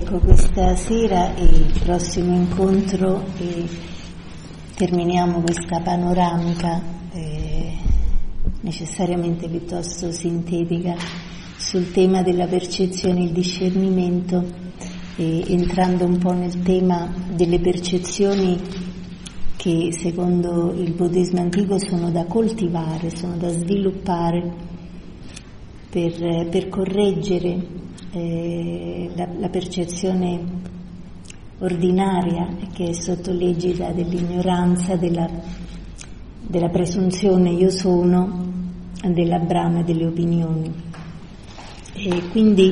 Ecco, questa sera è il prossimo incontro e terminiamo questa panoramica necessariamente piuttosto sintetica sul tema della percezione e il discernimento, entrando un po' nel tema delle percezioni che secondo il buddismo antico sono da coltivare, sono da sviluppare per correggere la percezione ordinaria che è sotto l'egida dell'ignoranza, della presunzione io sono, della brama e delle opinioni. E quindi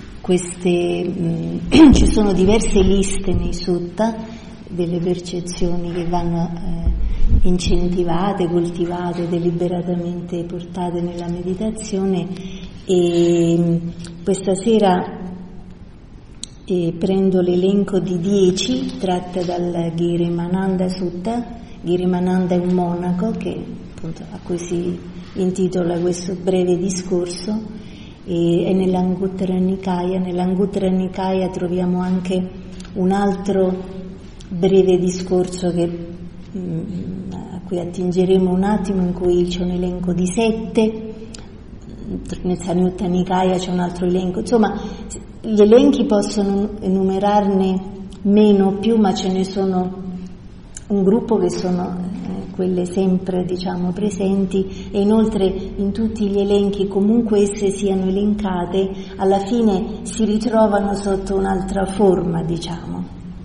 ci sono diverse liste nei sutta delle percezioni che vanno incentivate, coltivate, deliberatamente portate nella meditazione. E questa sera prendo l'elenco di 10 tratte dal Girimananda Sutta. Girimananda è un monaco appunto, a cui si intitola questo breve discorso, e è nell'Anguttara Nikaya. Nell'Anguttara Nikaya troviamo anche un altro breve discorso a cui attingeremo un attimo, in cui c'è un elenco di 7. Nel Sanyutta Nikaya c'è un altro elenco. Insomma, gli elenchi possono enumerarne meno o più, ma ce ne sono un gruppo che sono quelle sempre, diciamo, presenti, e inoltre in tutti gli elenchi, comunque esse siano elencate, alla fine si ritrovano sotto un'altra forma, diciamo.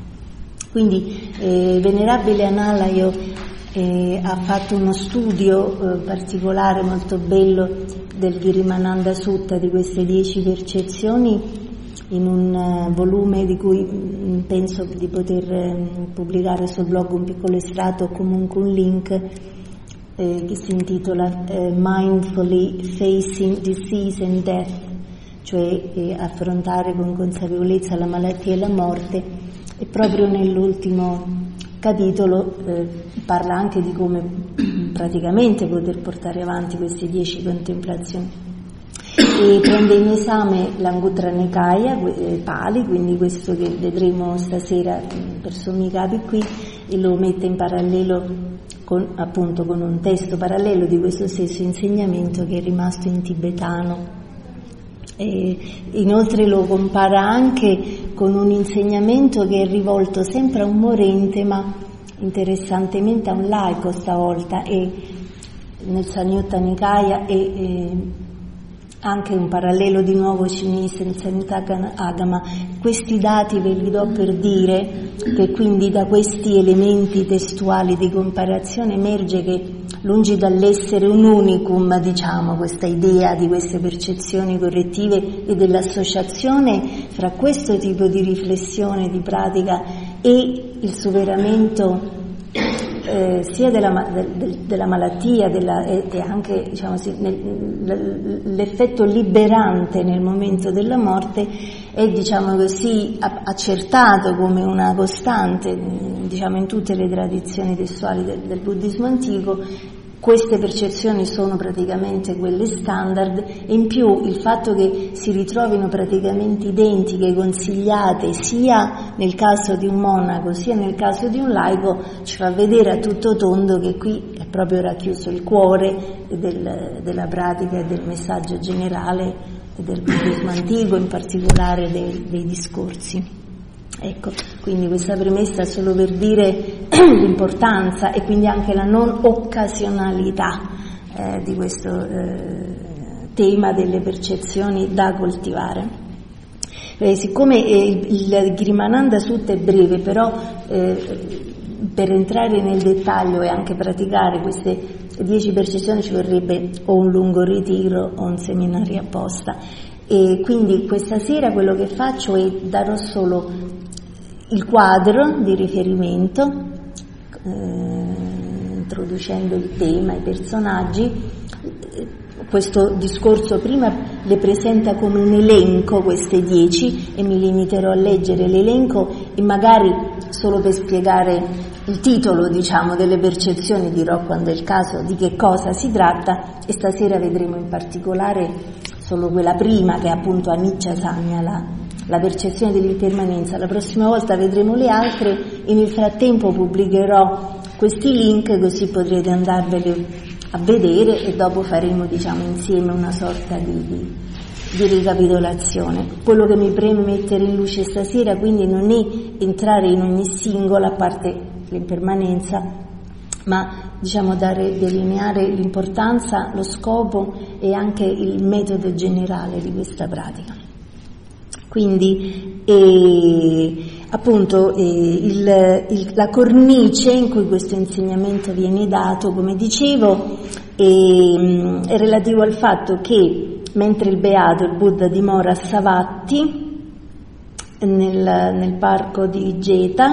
Quindi Venerabile Analayo ha fatto uno studio particolare, molto bello, del Girimananda Sutta, di queste 10 percezioni, in un volume di cui penso di poter pubblicare sul blog un piccolo estratto o comunque un link, che si intitola Mindfully Facing Disease and Death, cioè affrontare con consapevolezza la malattia e la morte. E proprio nell'ultimo capitolo parla anche di come praticamente poter portare avanti queste 10 contemplazioni, e prende in esame l'Anguttara Nikaya Pali, quindi questo che vedremo stasera per sommi capi qui, e lo mette in parallelo con un testo parallelo di questo stesso insegnamento che è rimasto in tibetano. E inoltre lo compara anche con un insegnamento che è rivolto sempre a un morente, ma interessantemente a un laico stavolta, e nel Sanyutta Nikaya, e anche un parallelo di nuovo cinese nel Sanyutta Agama. Questi dati ve li do per dire che quindi da questi elementi testuali di comparazione emerge che, lungi dall'essere un unicum, diciamo, questa idea di queste percezioni correttive e dell'associazione fra questo tipo di riflessione, di pratica, e il superamento sia della malattia e anche, diciamo, l'effetto liberante nel momento della morte, è, diciamo così, accertato come una costante, diciamo, in tutte le tradizioni testuali del buddismo antico. Queste percezioni sono praticamente quelle standard, e in più il fatto che si ritrovino praticamente identiche, consigliate sia nel caso di un monaco sia nel caso di un laico, ci fa vedere a tutto tondo che qui è proprio racchiuso il cuore della pratica e del messaggio generale del buddismo antico, in particolare dei discorsi. Ecco, quindi questa premessa solo per dire l'importanza e quindi anche la non occasionalità di questo tema delle percezioni da coltivare. Siccome il Girimananda Sutta è breve, però per entrare nel dettaglio e anche praticare queste 10 percezioni ci vorrebbe o un lungo ritiro o un seminario apposta. E quindi questa sera quello che faccio è darò solo il quadro di riferimento, introducendo il tema, i personaggi. Questo discorso prima le presenta come un elenco, queste 10, e mi limiterò a leggere l'elenco e magari solo per spiegare il titolo, diciamo, delle percezioni dirò, quando è il caso, di che cosa si tratta, e stasera vedremo in particolare solo quella prima, che è appunto Anicca Sanya, la percezione dell'impermanenza. La prossima volta vedremo le altre e nel frattempo pubblicherò questi link, così potrete andarveli a vedere e dopo faremo, diciamo, insieme una sorta di ricapitolazione. Quello che mi preme mettere in luce stasera quindi non è entrare in ogni singola, a parte l'impermanenza, ma diciamo delineare l'importanza, lo scopo e anche il metodo generale di questa pratica. Quindi appunto la cornice in cui questo insegnamento viene dato, come dicevo, è relativo al fatto che mentre il Beato, il Buddha, dimora a Savatthi nel parco di Jeta,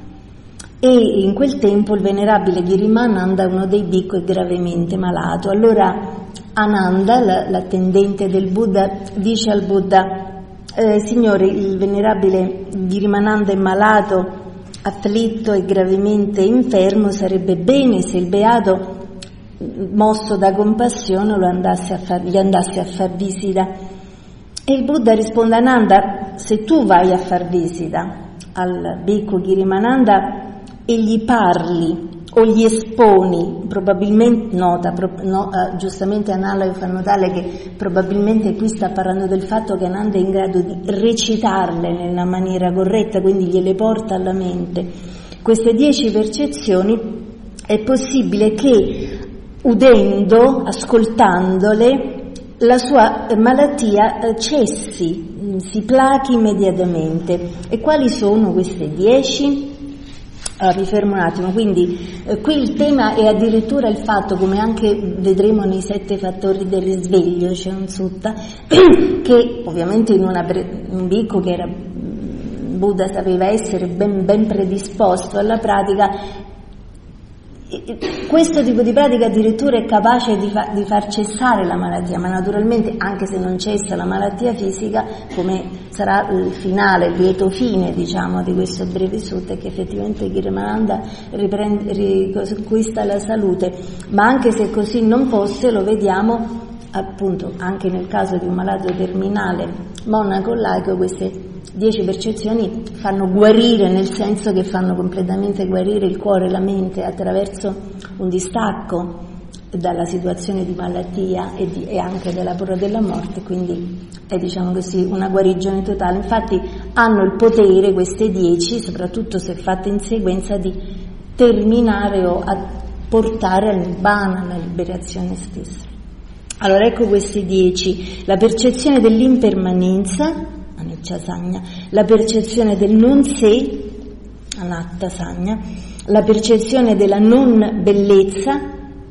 e in quel tempo il venerabile Girimananda, uno dei bhikkhu, è gravemente malato. Allora Ananda, l'attendente del Buddha, dice al Buddha: Signore, il venerabile Girimananda è malato, afflitto e gravemente infermo, sarebbe bene se il Beato, mosso da compassione, gli andasse a far visita. E il Buddha risponde: Ananda, se tu vai a far visita al bhikkhu Girimananda e gli parli o gli esponi, probabilmente giustamente Ananda fa notare che probabilmente qui sta parlando del fatto che Ananda è in grado di recitarle nella maniera corretta, quindi gliele porta alla mente queste 10 percezioni, è possibile che udendo, ascoltandole, la sua malattia cessi, si plachi immediatamente. E quali sono queste 10? Allora, mi fermo un attimo. Quindi qui il tema è addirittura il fatto, come anche vedremo nei 7 fattori del risveglio, c'è un sutta, che ovviamente un bhikkhu che era Buddha sapeva essere ben predisposto alla pratica. Questo tipo di pratica addirittura è capace di far cessare la malattia, ma naturalmente anche se non cessa la malattia fisica, come sarà il finale, il lieto fine, diciamo, di questo breve sutta, che effettivamente Girimananda riconquista la salute. Ma anche se così non fosse, lo vediamo appunto anche nel caso di un malato terminale monaco laico, queste 10 percezioni fanno guarire, nel senso che fanno completamente guarire il cuore e la mente attraverso un distacco dalla situazione di malattia e anche dalla paura della morte, quindi è, diciamo così, una guarigione totale. Infatti hanno il potere, queste 10, soprattutto se fatte in sequenza, di terminare o a portare al Nibbana, alla liberazione stessa. Allora ecco queste 10: la percezione dell'impermanenza, Anicca-sanya, la percezione del non sé, Anatta-sanya, la percezione della non bellezza,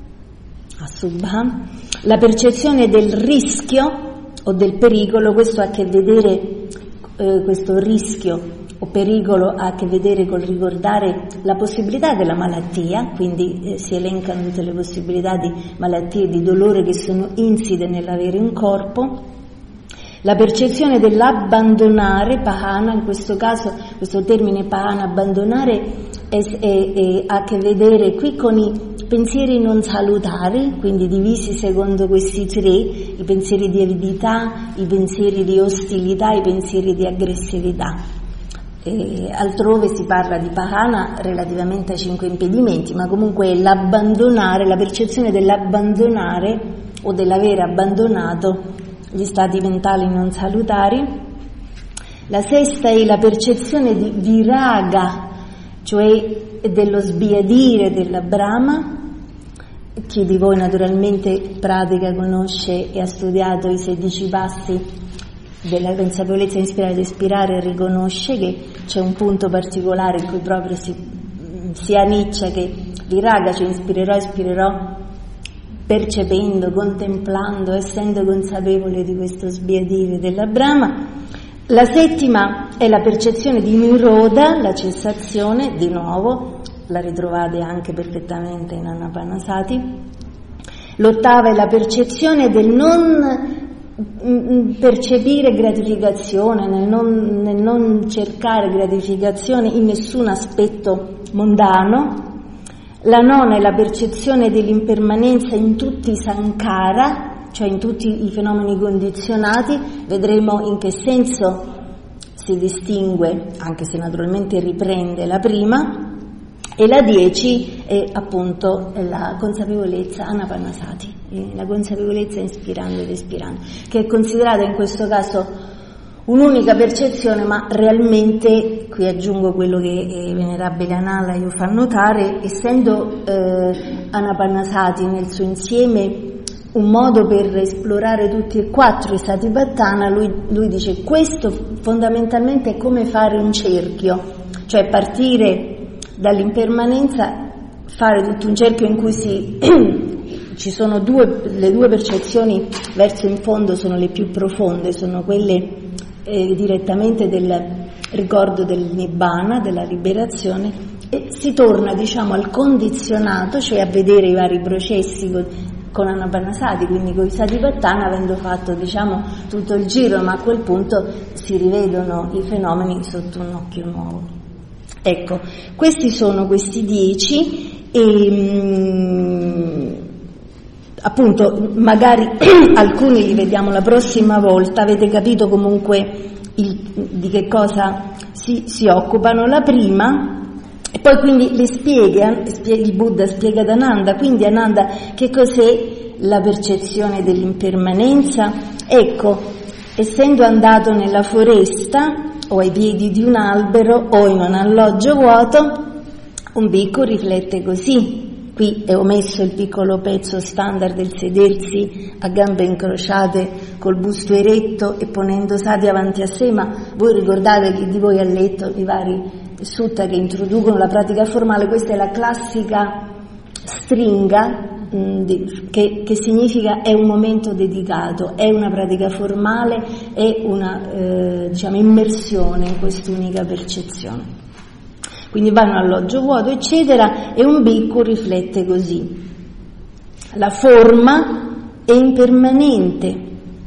Asubha, la percezione del rischio o del pericolo. Questo ha a che vedere, questo rischio o pericolo ha a che vedere col ricordare la possibilità della malattia, quindi si elencano tutte le possibilità di malattie e di dolore che sono insite nell'avere un corpo. La percezione dell'abbandonare, pahana, in questo caso questo termine pahana, abbandonare, ha a che vedere qui con i pensieri non salutari, quindi divisi secondo questi 3, i pensieri di avidità, i pensieri di ostilità, i pensieri di aggressività. Altrove si parla di pahana relativamente ai 5 impedimenti, ma comunque è l'abbandonare, la percezione dell'abbandonare o dell'avere abbandonato gli stati mentali non salutari. La sesta è la percezione di viraga, cioè dello sbiadire della Brahma. Chi di voi naturalmente pratica, conosce e ha studiato i 16 passi della consapevolezza inspirare ed espirare riconosce che c'è un punto particolare in cui proprio si aniccia che viraga, cioè inspirerò, espirerò, percependo, contemplando, essendo consapevole di questo sbiadire della Brahma. La settima è la percezione di Nirodha, la cessazione, di nuovo, la ritrovate anche perfettamente in Anapanasati. L'ottava è la percezione del non percepire gratificazione, nel non cercare gratificazione in nessun aspetto mondano. La nona è la percezione dell'impermanenza in tutti i sankhara, cioè in tutti i fenomeni condizionati. Vedremo in che senso si distingue, anche se naturalmente riprende la prima, e la 10 è appunto la consapevolezza anapanasati, la consapevolezza inspirando ed espirando, che è considerata in questo caso un'unica percezione, ma realmente, qui aggiungo quello che Venerabile Analayo fa notare, essendo anapanasati nel suo insieme un modo per esplorare tutti e 4 i Satipatthana, lui dice questo fondamentalmente è come fare un cerchio, cioè partire dall'impermanenza, fare tutto un cerchio in cui ci sono le due percezioni verso in fondo sono le più profonde, sono quelle direttamente del ricordo del Nibbana, della liberazione, e si torna diciamo al condizionato, cioè a vedere i vari processi con Anapanasati, quindi con i Satipatthana, avendo fatto diciamo tutto il giro, ma a quel punto si rivedono i fenomeni sotto un occhio nuovo. Ecco, questi sono questi 10 e appunto magari alcuni li vediamo la prossima volta. Avete capito comunque di che cosa si occupano. La prima, e poi quindi le spiega, il Buddha spiega ad Ananda, quindi Ananda, che cos'è la percezione dell'impermanenza? Ecco, essendo andato nella foresta o ai piedi di un albero o in un alloggio vuoto, un bhikkhu riflette così. Qui è omesso il piccolo pezzo standard del sedersi a gambe incrociate col busto eretto e ponendo sati avanti a sé, ma voi ricordate chi di voi ha letto i vari sutta che introducono la pratica formale. Questa è la classica stringa che significa è un momento dedicato, è una pratica formale, è una diciamo immersione in quest'unica percezione. Quindi vanno all'alloggio vuoto eccetera, e un bhikkhu riflette così: la forma è impermanente,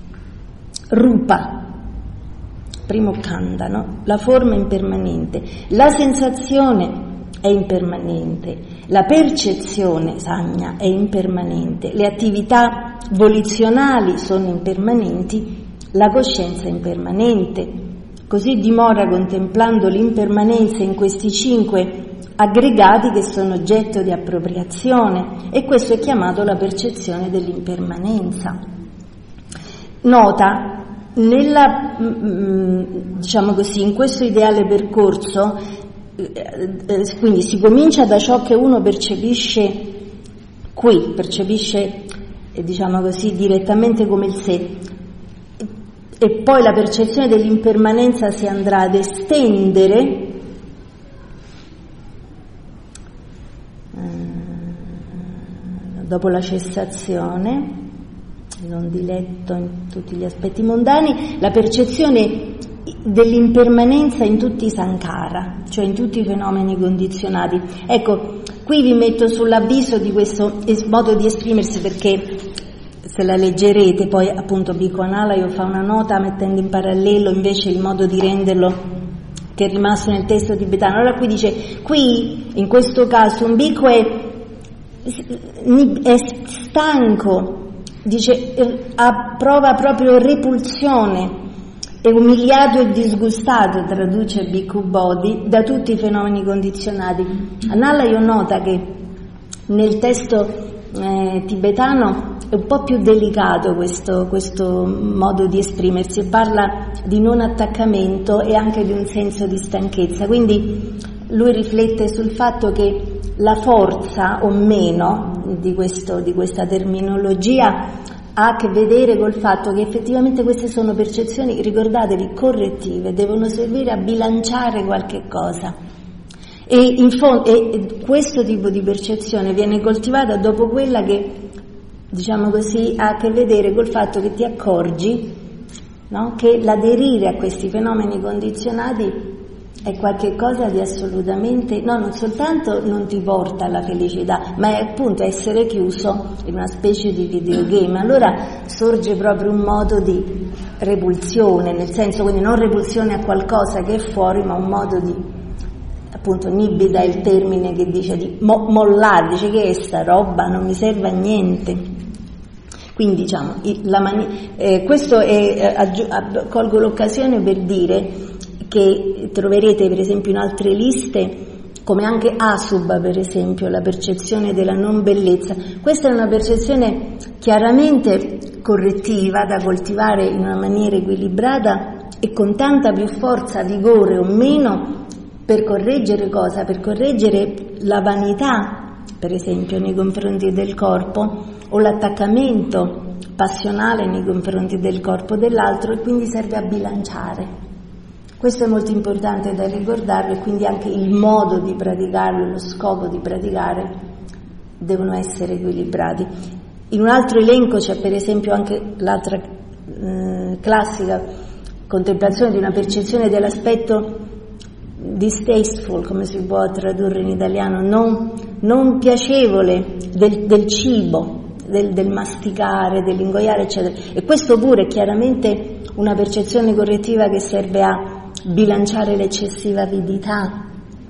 rupa, primo kanda, no? La forma è impermanente, la sensazione è impermanente, la percezione, sanya, è impermanente, le attività volizionali sono impermanenti, la coscienza è impermanente. Così dimora contemplando l'impermanenza in questi 5 aggregati che sono oggetto di appropriazione, e questo è chiamato la percezione dell'impermanenza. Nota, diciamo così, in questo ideale percorso, quindi si comincia da ciò che uno percepisce qui, percepisce diciamo così direttamente come il sé, e poi la percezione dell'impermanenza si andrà ad estendere dopo la cessazione, non diletto in tutti gli aspetti mondani, la percezione dell'impermanenza in tutti i sankhara, cioè in tutti i fenomeni condizionati. Ecco, qui vi metto sull'avviso di questo modo di esprimersi, perché se la leggerete, poi appunto Bhikkhu Analayo fa una nota mettendo in parallelo invece il modo di renderlo che è rimasto nel testo tibetano. Allora qui dice, qui in questo caso un bhikkhu è stanco, dice, prova proprio repulsione, è umiliato e disgustato, traduce Bhikkhu Bodhi, da tutti i fenomeni condizionati. Analayo nota che nel testo tibetano è un po' più delicato questo modo di esprimersi, e parla di non attaccamento e anche di un senso di stanchezza. Quindi lui riflette sul fatto che la forza o meno di questa terminologia ha a che vedere col fatto che effettivamente queste sono percezioni, ricordatevi, correttive, devono servire a bilanciare qualche cosa. E in fondo questo tipo di percezione viene coltivata dopo quella che, diciamo così, ha a che vedere col fatto che ti accorgi, no? Che l'aderire a questi fenomeni condizionati è qualche cosa di assolutamente, no, non soltanto non ti porta alla felicità, ma è appunto essere chiuso in una specie di videogame. Allora sorge proprio un modo di repulsione, nel senso, quindi non repulsione a qualcosa che è fuori, ma un modo di, appunto, Nibbida è il termine che dice di mollare, dice che è sta roba, non mi serve a niente. Quindi diciamo, questo colgo l'occasione per dire che troverete per esempio in altre liste, come anche Asubha per esempio, la percezione della non bellezza. Questa è una percezione chiaramente correttiva da coltivare in una maniera equilibrata e con tanta più forza, vigore o meno, per correggere cosa? Per correggere la vanità, per esempio, nei confronti del corpo, o l'attaccamento passionale nei confronti del corpo dell'altro, e quindi serve a bilanciare. Questo è molto importante da ricordarlo, e quindi anche il modo di praticarlo, lo scopo di praticare devono essere equilibrati. In un altro elenco c'è per esempio anche l'altra classica contemplazione di una percezione dell'aspetto distasteful, come si può tradurre in italiano, non piacevole del cibo, del masticare, dell'ingoiare, eccetera. E questo pure è chiaramente una percezione correttiva che serve a bilanciare l'eccessiva avidità,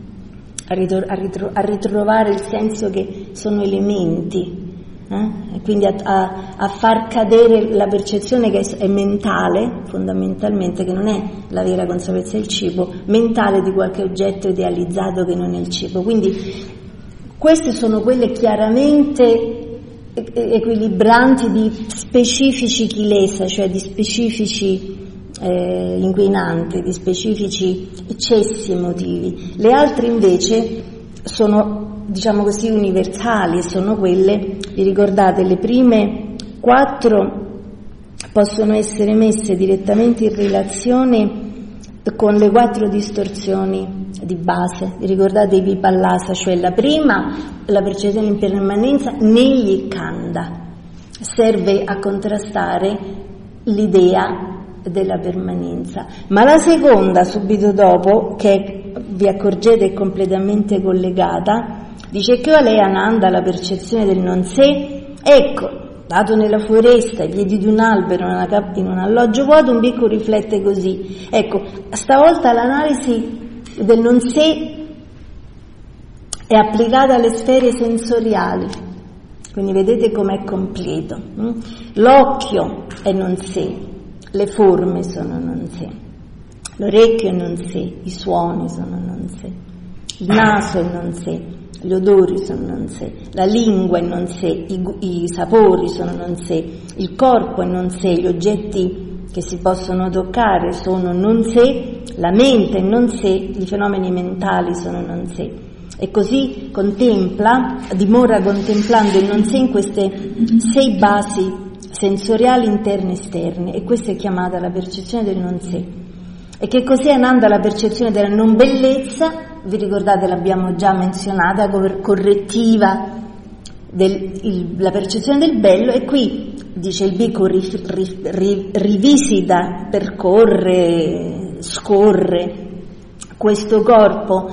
a ritrovare il senso che sono elementi, e quindi a far cadere la percezione che è mentale, fondamentalmente, che non è la vera consapevolezza del cibo, mentale di qualche oggetto idealizzato che non è il cibo. Quindi queste sono quelle chiaramente equilibranti di specifici kilesa, cioè di specifici inquinanti, di specifici eccessi emotivi. Le altre invece sono, diciamo così, universali, sono quelle, vi ricordate, le prime 4 possono essere messe direttamente in relazione con le 4 distorsioni di base. Vi ricordate i vipallasa, cioè la prima, la percezione in permanenza negli khandha, serve a contrastare l'idea della permanenza, ma la seconda, subito dopo, che vi accorgete è completamente collegata, dice che qual è, Ananda, la percezione del non sé? Ecco, dato nella foresta, ai piedi di un albero, in un alloggio vuoto, un bicco riflette così. Ecco, stavolta l'analisi del non sé è applicata alle sfere sensoriali, quindi vedete com'è completo. L'occhio è non sé, le forme sono non sé, l'orecchio è non sé, i suoni sono non sé, il naso è non sé, gli odori sono non sé, la lingua è non sé, i sapori sono non sé, il corpo è non sé, gli oggetti che si possono toccare sono non sé, la mente è non sé, i fenomeni mentali sono non sé. E così dimora contemplando il non sé in queste 6 basi sensoriali interne e esterne, e questa è chiamata la percezione del non sé. E che cos'è, Ananda, la percezione della non bellezza? Vi ricordate, l'abbiamo già menzionata, correttiva la percezione del bello, e qui dice il bhikkhu rivisita, percorre, scorre questo corpo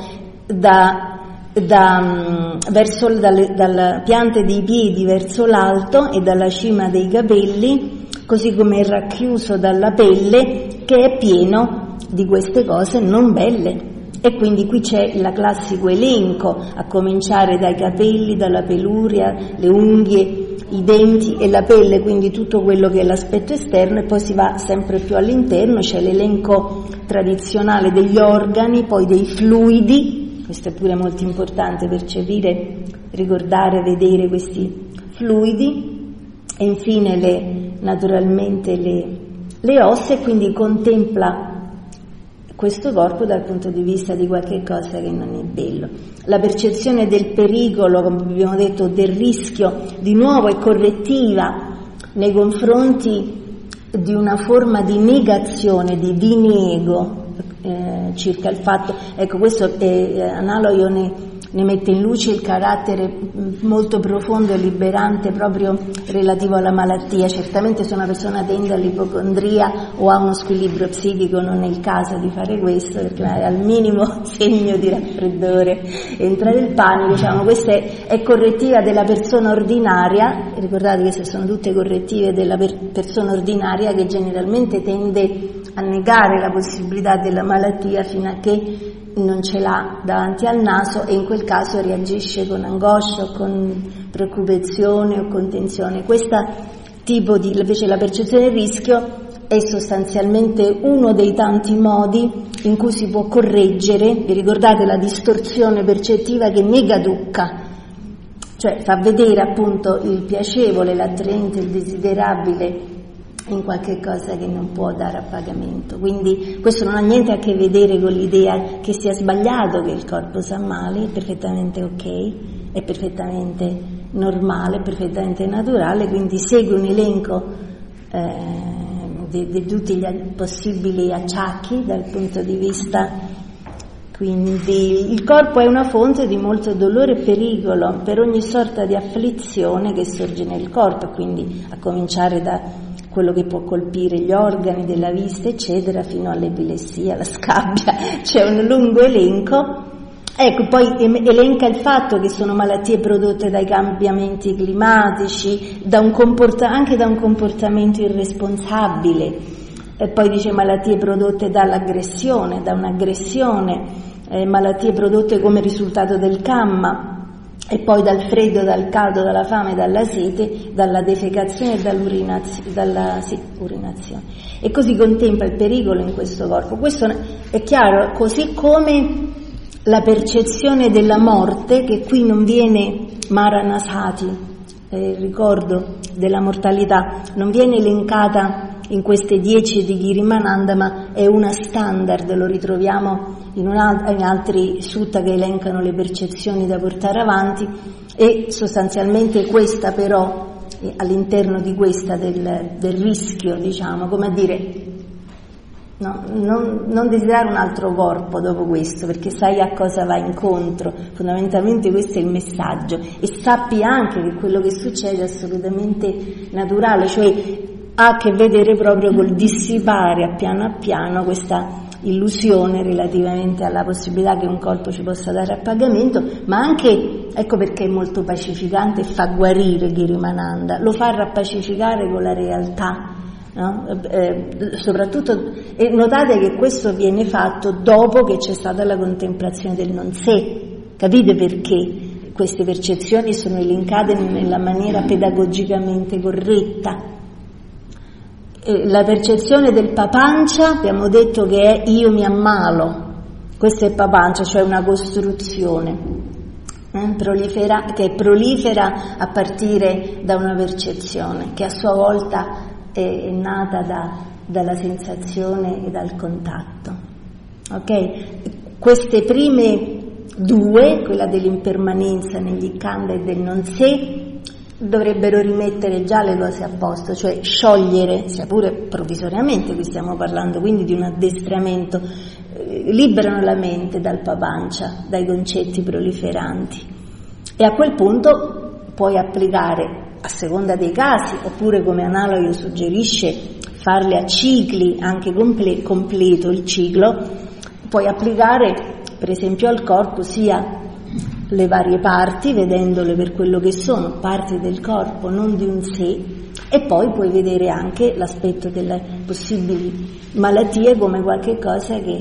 dalla pianta dei piedi verso l'alto e dalla cima dei capelli, così come è racchiuso dalla pelle, che è pieno di queste cose non belle. E quindi qui c'è il classico elenco, a cominciare dai capelli, dalla peluria, le unghie, i denti e la pelle, quindi tutto quello che è l'aspetto esterno, e poi si va sempre più all'interno, c'è l'elenco tradizionale degli organi, poi dei fluidi. Questo è pure molto importante, percepire, ricordare, vedere questi fluidi, e infine naturalmente le ossa, e quindi contempla questo corpo dal punto di vista di qualche cosa che non è bello. La percezione del pericolo, come abbiamo detto, del rischio, di nuovo è correttiva nei confronti di una forma di negazione, di diniego, circa il fatto, ecco, questo è analogo, ne mette in luce il carattere molto profondo e liberante proprio relativo alla malattia. Certamente se una persona tende all'ipocondria o ha uno squilibrio psichico non è il caso di fare questo, perché al minimo segno di raffreddore entra nel panico, diciamo. Questa è correttiva della persona ordinaria. Ricordate che queste sono tutte correttive della persona ordinaria, che generalmente tende a negare la possibilità della malattia fino a che non ce l'ha davanti al naso, e in quel caso reagisce con angoscia o con preoccupazione o con tensione. Questo tipo di, invece, la percezione del rischio è sostanzialmente uno dei tanti modi in cui si può correggere, vi ricordate la distorsione percettiva che nega dukkha, cioè fa vedere appunto il piacevole, l'attraente, il desiderabile in qualche cosa che non può dare appagamento. Quindi questo non ha niente a che vedere con l'idea che sia sbagliato, che il corpo sa male, è perfettamente ok, è perfettamente normale, è perfettamente naturale, quindi segue un elenco di tutti gli possibili acciacchi dal punto di vista. Quindi il corpo è una fonte di molto dolore e pericolo per ogni sorta di afflizione che sorge nel corpo, quindi a cominciare da quello che può colpire gli organi della vista eccetera, fino all'epilessia, alla scabbia, c'è un lungo elenco. Ecco, poi elenca il fatto che sono malattie prodotte dai cambiamenti climatici, anche da un comportamento irresponsabile, e poi dice malattie prodotte dall'aggressione, da un'aggressione, malattie prodotte come risultato del kamma, e poi dal freddo, dal caldo, dalla fame, dalla sete, dalla defecazione e urinazione. E così contempla il pericolo in questo corpo. Questo è chiaro, così come la percezione della morte, che qui non viene maranasati, il ricordo della mortalità, non viene elencata in queste 10 di Girimananda, ma è una standard, lo ritroviamo in altri sutta che elencano le percezioni da portare avanti, e sostanzialmente questa però, all'interno di questa del rischio, diciamo, come a dire, no, non desiderare un altro corpo dopo questo, perché sai a cosa va incontro, fondamentalmente questo è il messaggio, e sappi anche che quello che succede è assolutamente naturale, cioè ha a che vedere proprio col dissipare a piano questa illusione relativamente alla possibilità che un corpo ci possa dare appagamento, ma anche, ecco perché è molto pacificante e fa guarire Girimananda, lo fa rappacificare con la realtà. No? Soprattutto, e notate che questo viene fatto dopo che c'è stata la contemplazione del non sé. Capite perché queste percezioni sono elencate nella maniera pedagogicamente corretta? La percezione del papancia, abbiamo detto che è io mi ammalo, questo è papancia, cioè una costruzione che prolifera a partire da una percezione che a sua volta è nata dalla sensazione e dal contatto. Ok? Queste prime due, quella dell'impermanenza negli khanda e del non sé, dovrebbero rimettere già le cose a posto, cioè sciogliere, sia pure provvisoriamente, qui stiamo parlando quindi di un addestramento, liberano la mente dal papancia, dai concetti proliferanti, e a quel punto puoi applicare, a seconda dei casi, oppure come Analogo suggerisce, farle a cicli, anche completo il ciclo, puoi applicare per esempio al corpo sia le varie parti, vedendole per quello che sono, parti del corpo, non di un sé, e poi puoi vedere anche l'aspetto delle possibili malattie come qualche cosa che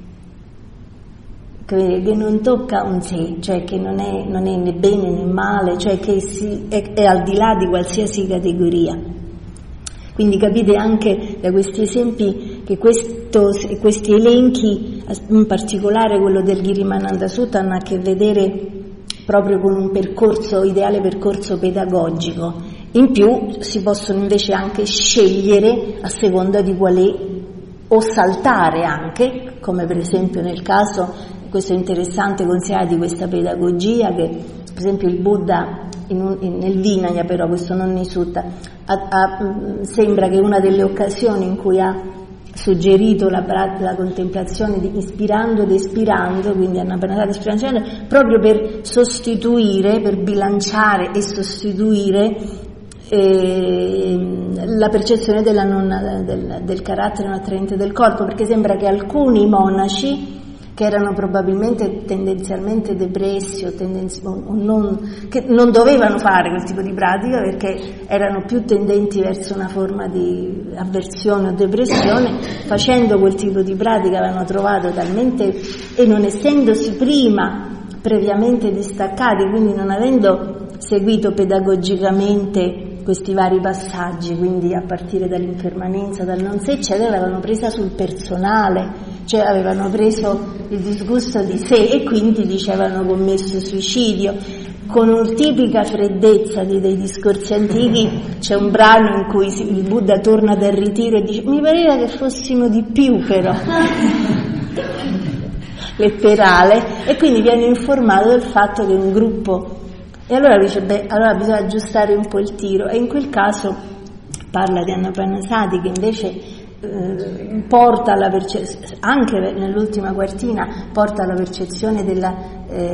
non tocca un sé, cioè che non è né bene né male, cioè che è al di là di qualsiasi categoria. Quindi capite anche da questi esempi che questi elenchi, in particolare quello del Girimananda Sutta, hanno a che vedere proprio con un ideale percorso pedagogico. In più si possono invece anche scegliere a seconda di qual è, o saltare anche, come per esempio nel caso, questo è interessante consigliare di questa pedagogia, che per esempio il Buddha nel Vinaya, però questo non nei Sutta, sembra che una delle occasioni in cui ha suggerito la contemplazione di ispirando ed espirando, quindi Anapanasati ispirando, proprio per sostituire, per bilanciare e sostituire la percezione del carattere non attraente del corpo, perché sembra che alcuni monaci che erano probabilmente tendenzialmente depressi che non dovevano fare quel tipo di pratica perché erano più tendenti verso una forma di avversione o depressione, facendo quel tipo di pratica avevano trovato talmente, e non essendosi prima previamente distaccati, quindi non avendo seguito pedagogicamente questi vari passaggi, quindi a partire dall'impermanenza, dal non sé, eccetera, l'avevano presa sul personale, cioè avevano preso il disgusto di sé e quindi dicevano commesso suicidio. Con una tipica freddezza dei discorsi antichi c'è un brano in cui il Buddha torna dal ritiro e dice: mi pareva che fossimo di più, però letterale, e quindi viene informato del fatto che un gruppo, e allora dice allora bisogna aggiustare un po' il tiro, e in quel caso parla di Anapanasati, che invece porta alla percezione, anche nell'ultima quartina porta alla percezione della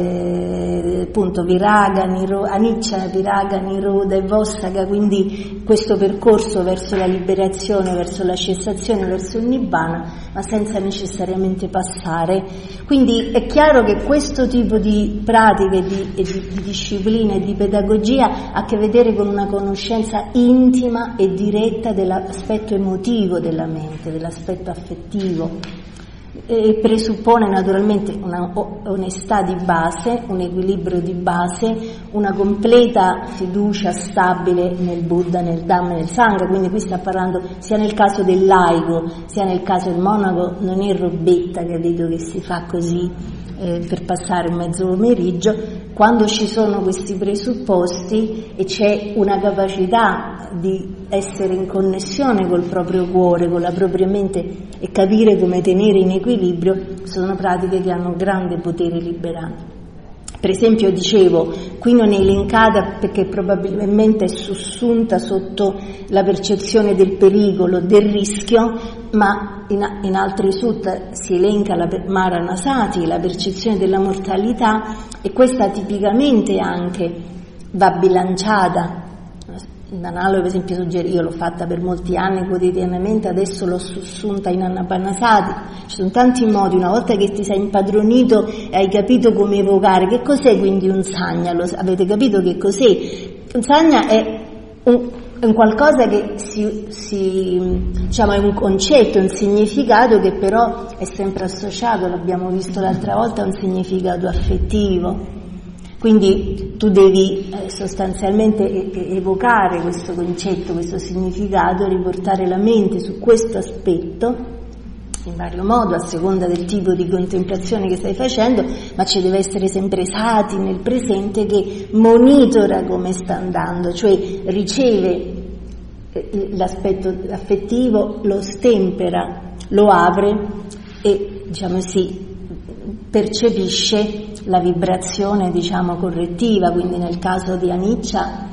appunto viraga, anicca, viraga, niroda e vossaka, quindi questo percorso verso la liberazione, verso la cessazione, verso il nibbana, ma senza necessariamente passare. Quindi è chiaro che questo tipo di pratiche, di disciplina e di pedagogia ha a che vedere con una conoscenza intima e diretta dell'aspetto emotivo della mente, dell'aspetto affettivo. E presuppone naturalmente una onestà di base, un equilibrio di base, una completa fiducia stabile nel Buddha, nel Dhamma e nel Sangha. Quindi qui sta parlando sia nel caso del laico sia nel caso del monaco, non è robetta, capito, che si fa così per passare un mezzo pomeriggio. Quando ci sono questi presupposti e c'è una capacità di essere in connessione col proprio cuore, con la propria mente, e capire come tenere in equilibrio, sono pratiche che hanno grande potere liberante. Per esempio, dicevo, qui non è elencata perché probabilmente è sussunta sotto la percezione del pericolo, del rischio, ma in altri sutta si elenca la Maranasati, la percezione della mortalità, e questa tipicamente anche va bilanciata. Analogo, per esempio, io l'ho fatta per molti anni quotidianamente, adesso l'ho sussunta in Anapanasati. Ci sono tanti modi, una volta che ti sei impadronito e hai capito come evocare. Che cos'è quindi un sagna? Avete capito che cos'è? Un sagna è un qualcosa che diciamo è un concetto, un significato che però è sempre associato, l'abbiamo visto l'altra volta, a un significato affettivo. Quindi tu devi sostanzialmente evocare questo concetto, questo significato, riportare la mente su questo aspetto in vario modo, a seconda del tipo di contemplazione che stai facendo, ma ci deve essere sempre Sati nel presente che monitora come sta andando, cioè riceve l'aspetto affettivo, lo stempera, lo apre e, diciamo, si percepisce la vibrazione, diciamo, correttiva. Quindi nel caso di anicca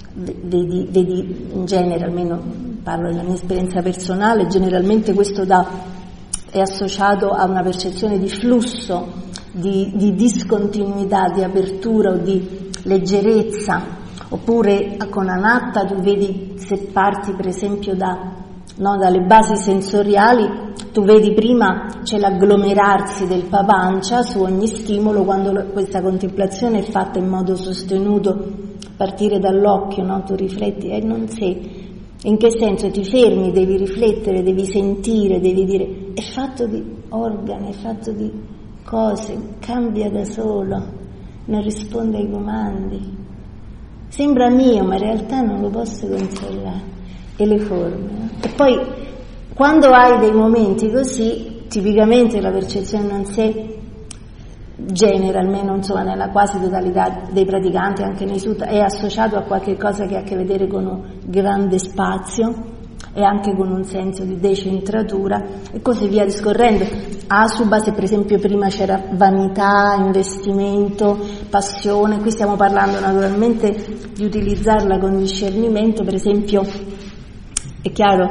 vedi in genere, almeno parlo della mia esperienza personale, generalmente questo è associato a una percezione di flusso, di discontinuità, di apertura o di leggerezza. Oppure con anatta tu vedi, se parti per esempio dalle basi sensoriali, tu vedi prima c'è l'agglomerarsi del pavancha su ogni stimolo, quando questa contemplazione è fatta in modo sostenuto, partire dall'occhio, no? Tu rifletti e non sei. In che senso? Ti fermi, devi riflettere, devi sentire, devi dire, è fatto di organi, è fatto di cose, cambia da solo, non risponde ai comandi. Sembra mio, ma in realtà non lo posso controllare. E le forme, no? E poi quando hai dei momenti così, tipicamente la percezione non sé genera, almeno insomma nella quasi totalità dei praticanti, anche nei sutta, è associato a qualche cosa che ha a che vedere con un grande spazio e anche con un senso di decentratura e così via discorrendo. Asubha, se per esempio prima c'era vanità, investimento, passione, qui stiamo parlando naturalmente di utilizzarla con discernimento. Per esempio è chiaro,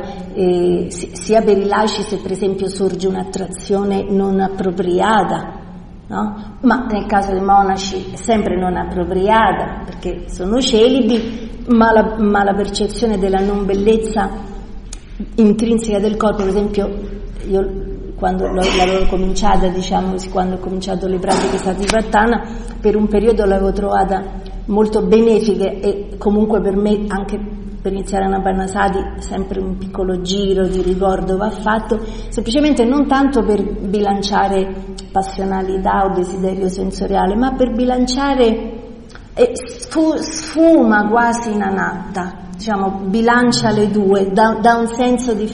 sia per i laici, se per esempio sorge un'attrazione non appropriata, no? Ma nel caso dei monaci è sempre non appropriata, perché sono celibi, ma la percezione della non bellezza intrinseca del corpo. Per esempio io quando l'avevo cominciata, diciamo, quando ho cominciato le pratiche Satipatthana, per un periodo l'avevo trovata molto benefica, e comunque per me, anche per iniziare Anapanasati, sempre un piccolo giro di ricordo va fatto, semplicemente non tanto per bilanciare passionalità o desiderio sensoriale, ma per bilanciare, sfuma quasi in anatta, bilancia le due, dà un senso di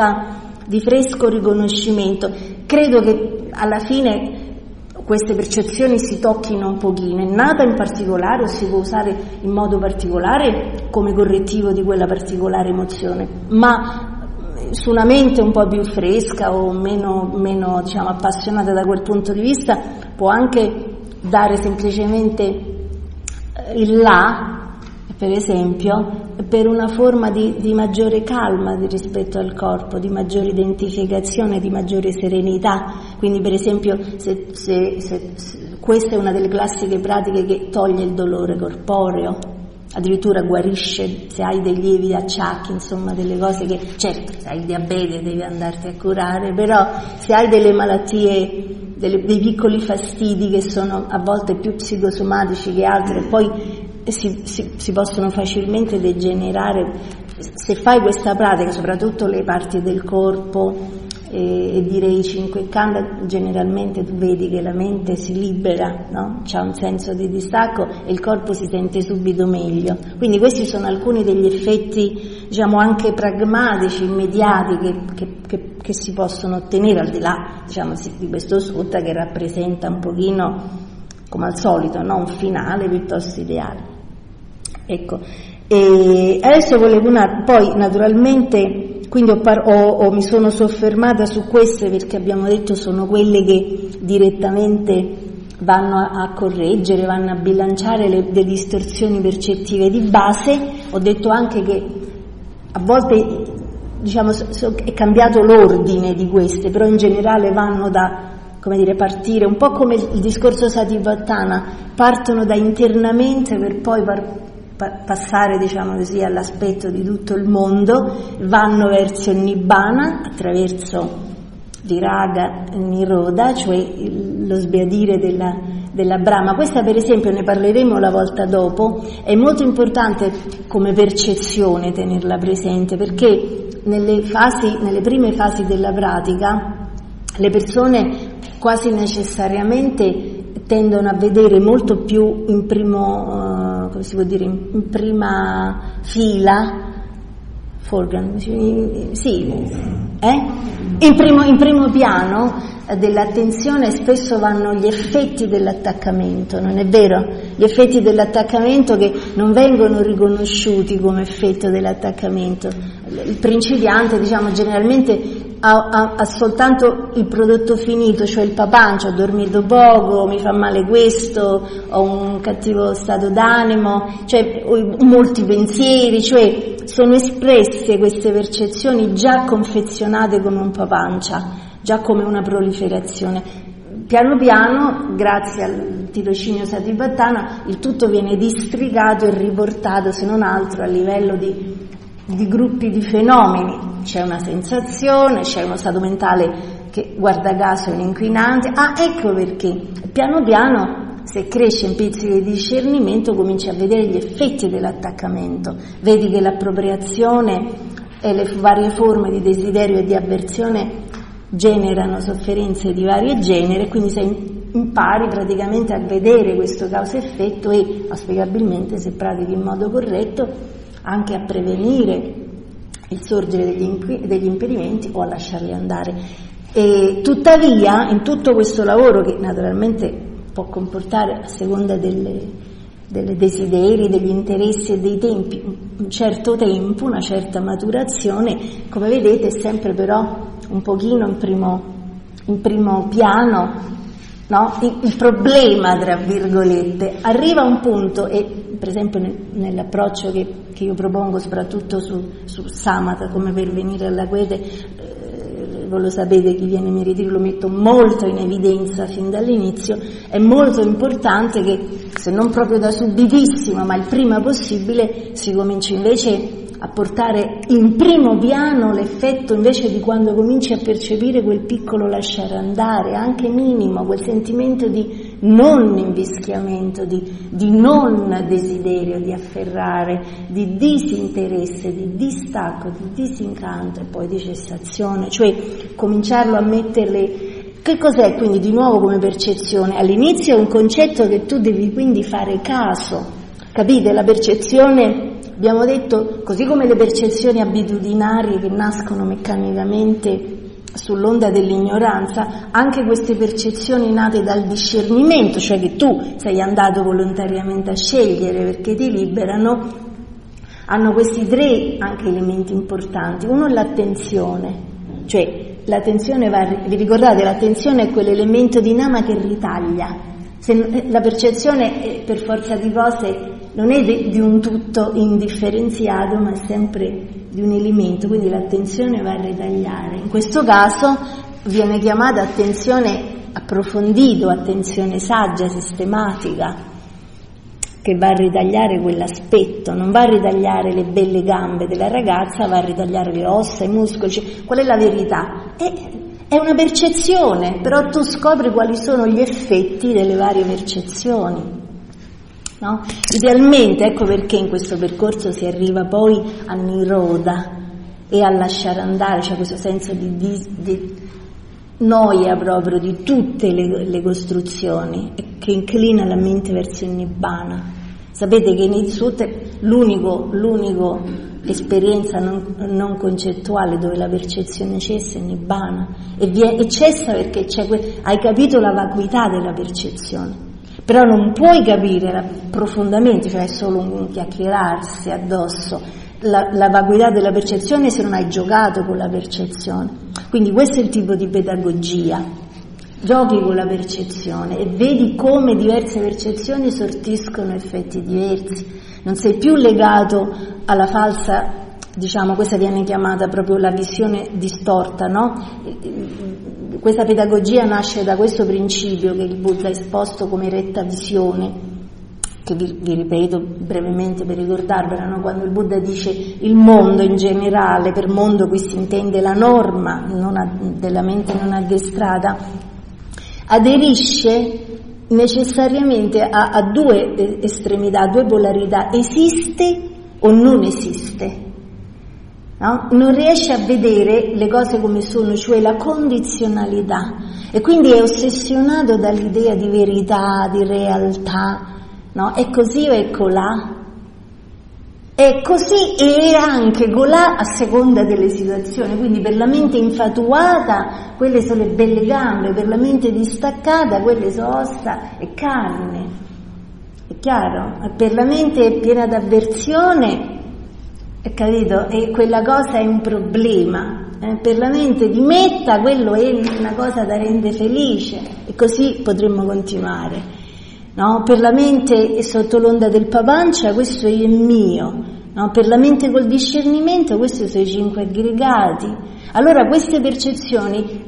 fresco riconoscimento. Credo che alla fine queste percezioni si tocchino un pochino, nada in particolare o si può usare in modo particolare come correttivo di quella particolare emozione, ma su una mente un po' più fresca o meno appassionata da quel punto di vista può anche dare semplicemente il là, per esempio, per una forma di maggiore calma rispetto al corpo, di maggiore identificazione, di maggiore serenità. Quindi per esempio se questa è una delle classiche pratiche che toglie il dolore corporeo, addirittura guarisce se hai dei lievi acciacchi, insomma delle cose che, certo, se hai il diabete devi andarti a curare, però se hai delle malattie, dei piccoli fastidi che sono a volte più psicosomatici che altro e poi si possono facilmente degenerare, se fai questa pratica, soprattutto le parti del corpo e direi i 5 kanda, generalmente tu vedi che la mente si libera, no? C'ha un senso di distacco e il corpo si sente subito meglio. Quindi questi sono alcuni degli effetti, anche pragmatici, immediati che si possono ottenere al di là, di questo sutta che rappresenta un pochino, come al solito, no? Un finale piuttosto ideale. Ecco, e adesso volevo poi naturalmente, quindi mi sono soffermata su queste perché abbiamo detto sono quelle che direttamente vanno a correggere, vanno a bilanciare le distorsioni percettive di base. Ho detto anche che a volte è cambiato l'ordine di queste, però in generale vanno da partire un po' come il discorso Satipatthana, partono da internamente per poi passare all'aspetto di tutto il mondo, vanno verso il Nibbana attraverso Viraga e Nirodha, cioè lo sbiadire della Brahma. Questa per esempio, ne parleremo la volta dopo, è molto importante come percezione tenerla presente, perché nelle prime fasi della pratica le persone quasi necessariamente tendono a vedere molto più in prima fila, in primo piano dell'attenzione spesso vanno gli effetti dell'attaccamento, non è vero? Gli effetti dell'attaccamento che non vengono riconosciuti come effetto dell'attaccamento. Il principiante, generalmente ha soltanto il prodotto finito, cioè il papancio, ho dormito poco, mi fa male questo, ho un cattivo stato d'animo, cioè molti pensieri, cioè sono espresse queste percezioni già confezionate come un papancia, già come una proliferazione. Piano piano, grazie al tirocinio Satipatthana, il tutto viene districato e riportato, se non altro, a livello di gruppi di fenomeni. C'è una sensazione, c'è uno stato mentale che guarda caso è inquinante. Ecco perché piano piano, se cresce in pizzichi di discernimento, cominci a vedere gli effetti dell'attaccamento, vedi che l'appropriazione e le varie forme di desiderio e di avversione generano sofferenze di vario genere, quindi impari praticamente a vedere questo causa-effetto e auspicabilmente, se pratichi in modo corretto, anche a prevenire il sorgere degli impedimenti o a lasciarli andare. E tuttavia, in tutto questo lavoro, che naturalmente può comportare, a seconda delle desideri, degli interessi e dei tempi, un certo tempo, una certa maturazione, come vedete è sempre però un pochino in primo piano, no? Il problema, tra virgolette, arriva a un punto, e per esempio nell'approccio che io propongo soprattutto su Samatha, come per venire alla quiete, voi lo sapete, chi viene ai miei ritiri lo metto molto in evidenza fin dall'inizio, è molto importante che, se non proprio da subitissimo, ma il prima possibile, si cominci invece a portare in primo piano l'effetto, invece di quando cominci a percepire quel piccolo lasciare andare, anche minimo, quel sentimento di non invischiamento, di non desiderio di afferrare, di disinteresse, di distacco, di disincanto e poi di cessazione, cioè cominciarlo a metterle. Che cos'è quindi di nuovo come percezione? All'inizio è un concetto che tu devi quindi fare caso, capite? La percezione abbiamo detto, così come le percezioni abitudinarie che nascono meccanicamente sull'onda dell'ignoranza, anche queste percezioni nate dal discernimento, cioè che tu sei andato volontariamente a scegliere perché ti liberano, hanno questi tre anche elementi importanti. Uno è l'attenzione, cioè l'attenzione vi ricordate, l'attenzione è quell'elemento di nama che ritaglia. La percezione per forza di cose non è di un tutto indifferenziato, ma è sempre di un elemento, quindi l'attenzione va a ritagliare. In questo caso viene chiamata attenzione approfondita, attenzione saggia, sistematica, che va a ritagliare quell'aspetto, non va a ritagliare le belle gambe della ragazza, va a ritagliare le ossa, i muscoli. Cioè, qual è la verità? È una percezione, però tu scopri quali sono gli effetti delle varie percezioni. No? Idealmente, ecco perché in questo percorso si arriva poi a Niroda e a lasciare andare, cioè questo senso di noia proprio di tutte le costruzioni che inclina la mente verso il Nibbana. Sapete che in Sutta l'unico esperienza non concettuale dove la percezione cessa è Nibbana, e cessa perché hai capito la vacuità della percezione. Però non puoi capire profondamente, cioè è solo un chiacchierarsi addosso, la vacuità della percezione se non hai giocato con la percezione. Quindi questo è il tipo di pedagogia. Giochi con la percezione e vedi come diverse percezioni sortiscono effetti diversi. Non sei più legato alla falsa, diciamo, questa viene chiamata proprio la visione distorta, no? Questa pedagogia nasce da questo principio che il Buddha ha esposto come retta visione, che vi ripeto brevemente per ricordarvela, no? Quando il Buddha dice il mondo in generale, per mondo qui si intende la norma della mente non addestrata, aderisce necessariamente a due estremità, a due polarità: esiste o non esiste. No? Non riesce a vedere le cose come sono, cioè la condizionalità, e quindi è ossessionato dall'idea di verità, di realtà, no? È così o è colà? È così e anche colà a seconda delle situazioni. Quindi per la mente infatuata quelle sono le belle gambe, per la mente distaccata quelle sono ossa e carne. È chiaro? Per la mente piena d'avversione, è capito? E quella cosa è un problema. Per la mente di metta quello è una cosa da rende felice, e così potremmo continuare. No? Per la mente sotto l'onda del papancia questo è mio, no? Per la mente col discernimento questi sono i 5 aggregati. Allora queste percezioni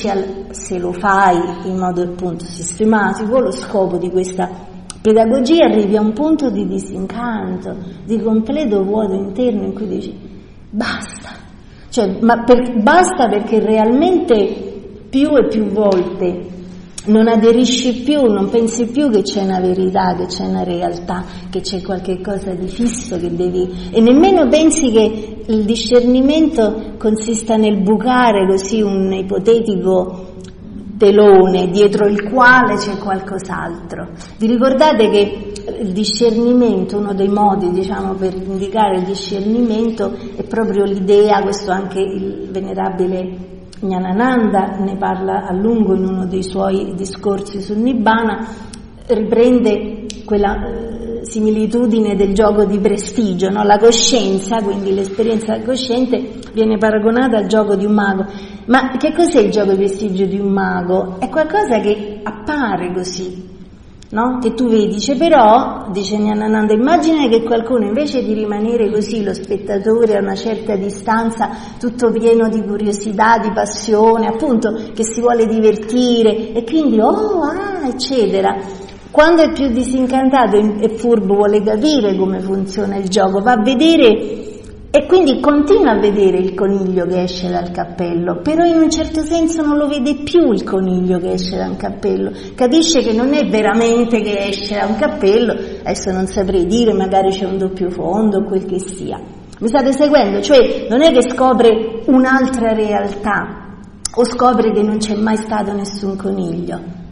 se lo fai in modo appunto sistematico, lo scopo di questa pedagogia, arrivi a un punto di disincanto, di completo vuoto interno in cui dici basta, cioè basta perché realmente più e più volte non aderisci più, non pensi più che c'è una verità, che c'è una realtà, che c'è qualche cosa di fisso che devi, e nemmeno pensi che il discernimento consista nel bucare così un ipotetico telone dietro il quale c'è qualcos'altro. Vi ricordate che il discernimento, uno dei modi, diciamo, per indicare il discernimento è proprio l'idea, questo anche il venerabile Jnanananda ne parla a lungo in uno dei suoi discorsi sul Nibbana, riprende quella similitudine del gioco di prestigio, no? La coscienza, quindi l'esperienza cosciente, viene paragonata al gioco di un mago. Ma che cos'è il gioco di prestigio di un mago? È qualcosa che appare così, no? Che tu vedi, dice, però, dice Jnanananda, immagina che qualcuno invece di rimanere così, lo spettatore a una certa distanza, tutto pieno di curiosità, di passione, appunto, che si vuole divertire, e quindi, eccetera. Quando è più disincantato e furbo, vuole capire come funziona il gioco, va a vedere e quindi continua a vedere il coniglio che esce dal cappello, però in un certo senso non lo vede più il coniglio che esce da un cappello, capisce che non è veramente che esce da un cappello, adesso non saprei dire, magari c'è un doppio fondo o quel che sia. Mi state seguendo? Cioè non è che scopre un'altra realtà o scopre che non c'è mai stato nessun coniglio,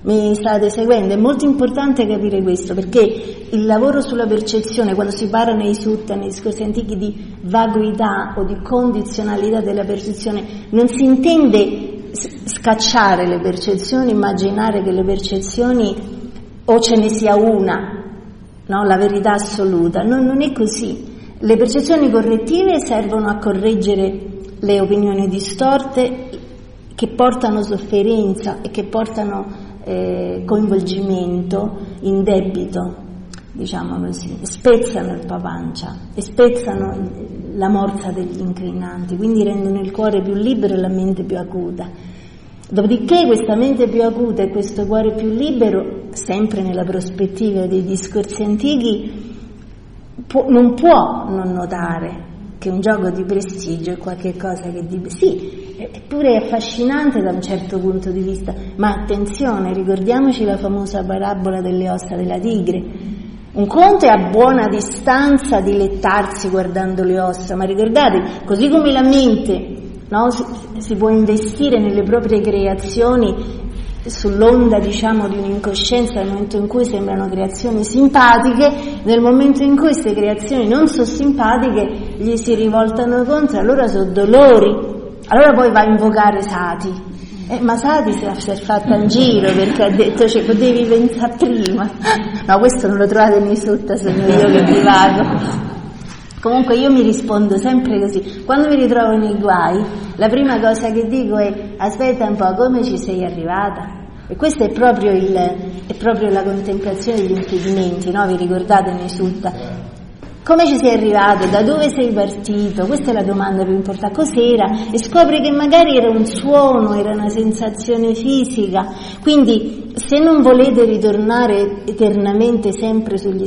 Mi state seguendo? È molto importante capire questo, perché il lavoro sulla percezione, quando si parla nei sutta, nei discorsi antichi di vacuità o di condizionalità della percezione, non si intende scacciare le percezioni, immaginare che le percezioni o ce ne sia una, no? La verità assoluta. No, non è così. Le percezioni correttive servono a correggere le opinioni distorte che portano sofferenza e che portano coinvolgimento indebito, diciamo così, spezzano il papancia e spezzano la morsa degli incrinanti, quindi rendono il cuore più libero e la mente più acuta. Dopodiché questa mente più acuta e questo cuore più libero, sempre nella prospettiva dei discorsi antichi, non può non notare che un gioco di prestigio è qualche cosa che sì, eppure è affascinante da un certo punto di vista, ma attenzione, ricordiamoci la famosa parabola delle ossa della tigre. Un conto è a buona distanza dilettarsi guardando le ossa, ma ricordate, così come la mente, no, si può investire nelle proprie creazioni sull'onda, diciamo, di un'incoscienza nel momento in cui sembrano creazioni simpatiche, nel momento in cui queste creazioni non sono simpatiche gli si rivoltano contro, allora sono dolori, allora poi va a invocare Sati, ma Sati si è fatta in giro perché ha detto cioè, potevi pensare prima. No, questo non lo trovate nei sutta, sono io che divago. Comunque io mi rispondo sempre così, quando mi ritrovo nei guai la prima cosa che dico è aspetta un po', come ci sei arrivata? E questa è proprio la contemplazione degli impedimenti, no? Vi ricordate nei sutta? Come ci sei arrivato? Da dove sei partito? Questa è la domanda più importante. Cos'era? E scopri che magari era un suono, era una sensazione fisica. Quindi se non volete ritornare eternamente sempre sugli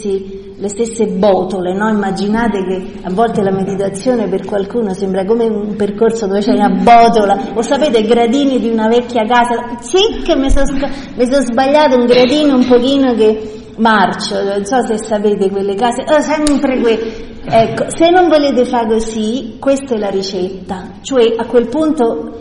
le stesse botole, no? Immaginate che a volte la meditazione per qualcuno sembra come un percorso dove c'è una botola, o sapete, gradini di una vecchia casa. Sì, che mi sono sbagliato, un gradino un pochino che marcio, non so se sapete quelle case, sempre ecco, se non volete fare così, questa è la ricetta, cioè a quel punto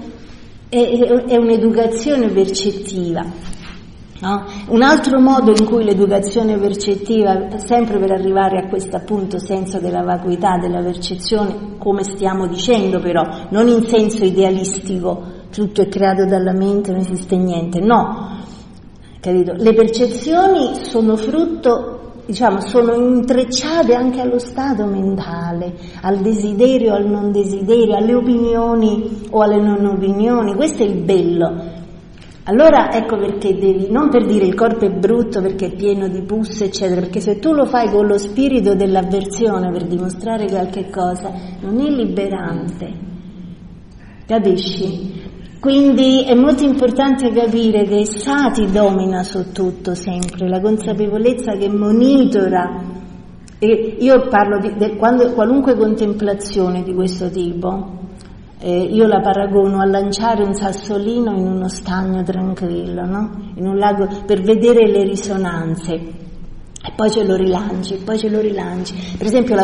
è un'educazione percettiva, no? Un altro modo in cui l'educazione percettiva, sempre per arrivare a questo appunto senso della vacuità della percezione, come stiamo dicendo però, non in senso idealistico, tutto è creato dalla mente, non esiste niente, no. Capito? Le percezioni sono frutto, diciamo, sono intrecciate anche allo stato mentale, al desiderio, al non desiderio, alle opinioni o alle non opinioni, questo è il bello. Allora ecco perché devi, non per dire il corpo è brutto perché è pieno di pus eccetera, perché se tu lo fai con lo spirito dell'avversione per dimostrare qualche cosa, non è liberante, capisci? Quindi è molto importante capire che Sati domina su tutto sempre, la consapevolezza che monitora, e io parlo quando qualunque contemplazione di questo tipo, io la paragono a lanciare un sassolino in uno stagno tranquillo, no? In un lago, per vedere le risonanze. E poi ce lo rilanci, Per esempio,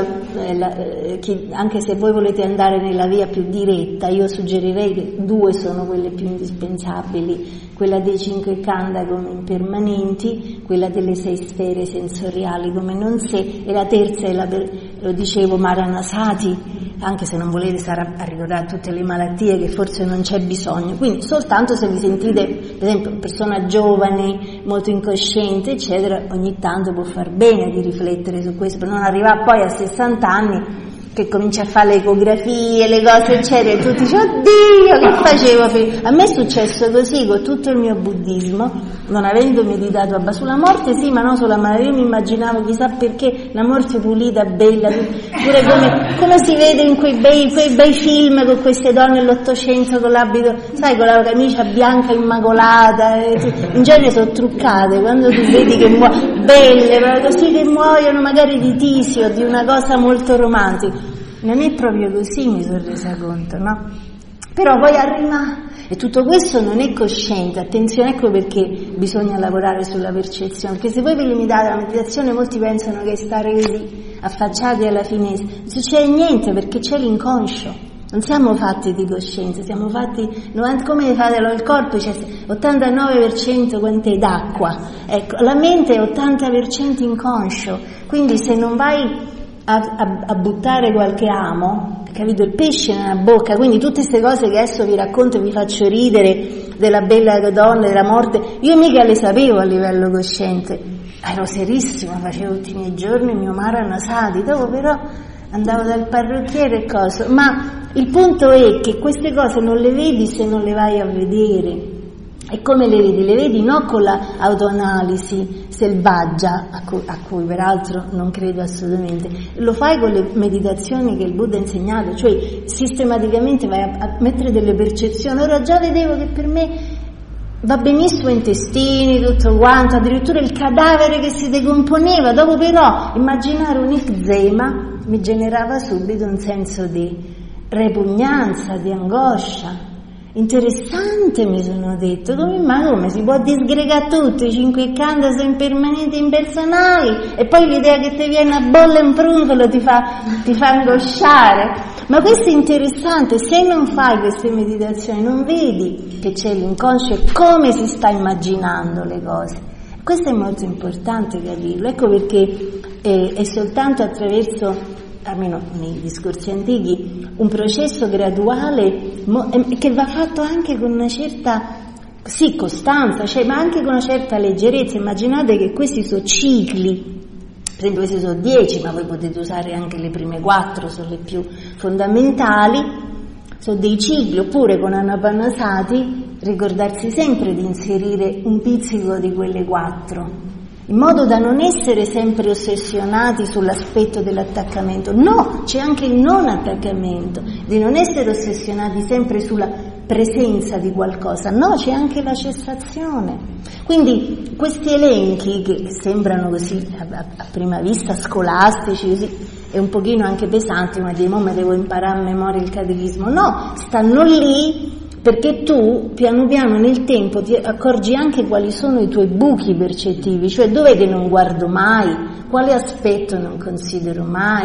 anche se voi volete andare nella via più diretta, io suggerirei che 2 sono quelle più indispensabili, quella dei 5 khandha come impermanenti, quella delle 6 sfere sensoriali come non sé, e la terza è lo dicevo, Maranasati, anche se non volete stare a ricordare tutte le malattie che forse non c'è bisogno, quindi soltanto se vi sentite, per esempio, persona giovane, molto incosciente, eccetera, ogni tanto può far bene di riflettere su questo, per non arrivare poi a 60 anni che comincia a fare le ecografie, le cose eccetera, e tu dici oddio che facevo? A me è successo così con tutto il mio buddismo, non avendo meditato sulla morte, sì, ma non sulla malattia. Io mi immaginavo chissà perché la morte pulita, bella, pure come si vede in quei bei film con queste donne dell'Ottocento con l'abito, sai, con la camicia bianca immacolata, in genere sono truccate, quando tu vedi che belle, così che muoiono magari di tisi o di una cosa molto romantica. Non è proprio così, mi sono resa conto, no? Però poi arriva, e tutto questo non è cosciente, attenzione, ecco perché bisogna lavorare sulla percezione, perché se voi vi limitate alla meditazione molti pensano che stare così, affacciati alla finestra, non succede niente perché c'è l'inconscio, Non siamo fatti di coscienza, siamo fatti, come fate il corpo, c'è 89% quant'è d'acqua, ecco, la mente è 80% inconscio, quindi se non vai a buttare qualche amo, capito, il pesce nella bocca, quindi tutte queste cose che adesso vi racconto e vi faccio ridere, della bella donna, della morte, io mica le sapevo a livello cosciente, ero serissima, facevo tutti i miei giorni mio mare nasati, dopo però andavo dal parrucchiere e cose, ma il punto è che queste cose non le vedi se non le vai a vedere. E come le vedi? Le vedi non con la autoanalisi selvaggia, a cui peraltro non credo assolutamente, lo fai con le meditazioni che il Buddha ha insegnato, cioè sistematicamente vai a mettere delle percezioni. Ora già vedevo che per me va benissimo intestini, tutto quanto, addirittura il cadavere che si decomponeva, dopo però immaginare un eczema mi generava subito un senso di repugnanza, di angoscia. Interessante, mi sono detto, come si può disgregare tutto, i 5 kanda sono impermanenti, impersonali, e poi l'idea che ti viene a bolle in frunzolo ti fa angosciare. Ma questo è interessante, se non fai queste meditazioni non vedi che c'è l'inconscio e come si sta immaginando le cose. Questo è molto importante capirlo, ecco perché è soltanto attraverso, almeno nei discorsi antichi, un processo graduale che va fatto anche con una certa costanza, cioè, ma anche con una certa leggerezza. Immaginate che questi sono cicli, per esempio questi sono 10, ma voi potete usare anche le prime 4, sono le più fondamentali, sono dei cicli. Oppure con Anapanasati ricordarsi sempre di inserire un pizzico di quelle 4, in modo da non essere sempre ossessionati sull'aspetto dell'attaccamento. No, c'è anche il non attaccamento, di non essere ossessionati sempre sulla presenza di qualcosa. No, c'è anche la cessazione. Quindi questi elenchi che sembrano così a prima vista scolastici, così, e un pochino anche pesanti, come dire, me devo imparare a memoria il catechismo. No, stanno lì perché tu piano piano nel tempo ti accorgi anche quali sono i tuoi buchi percettivi, cioè dov'è che non guardo mai, quale aspetto non considero mai.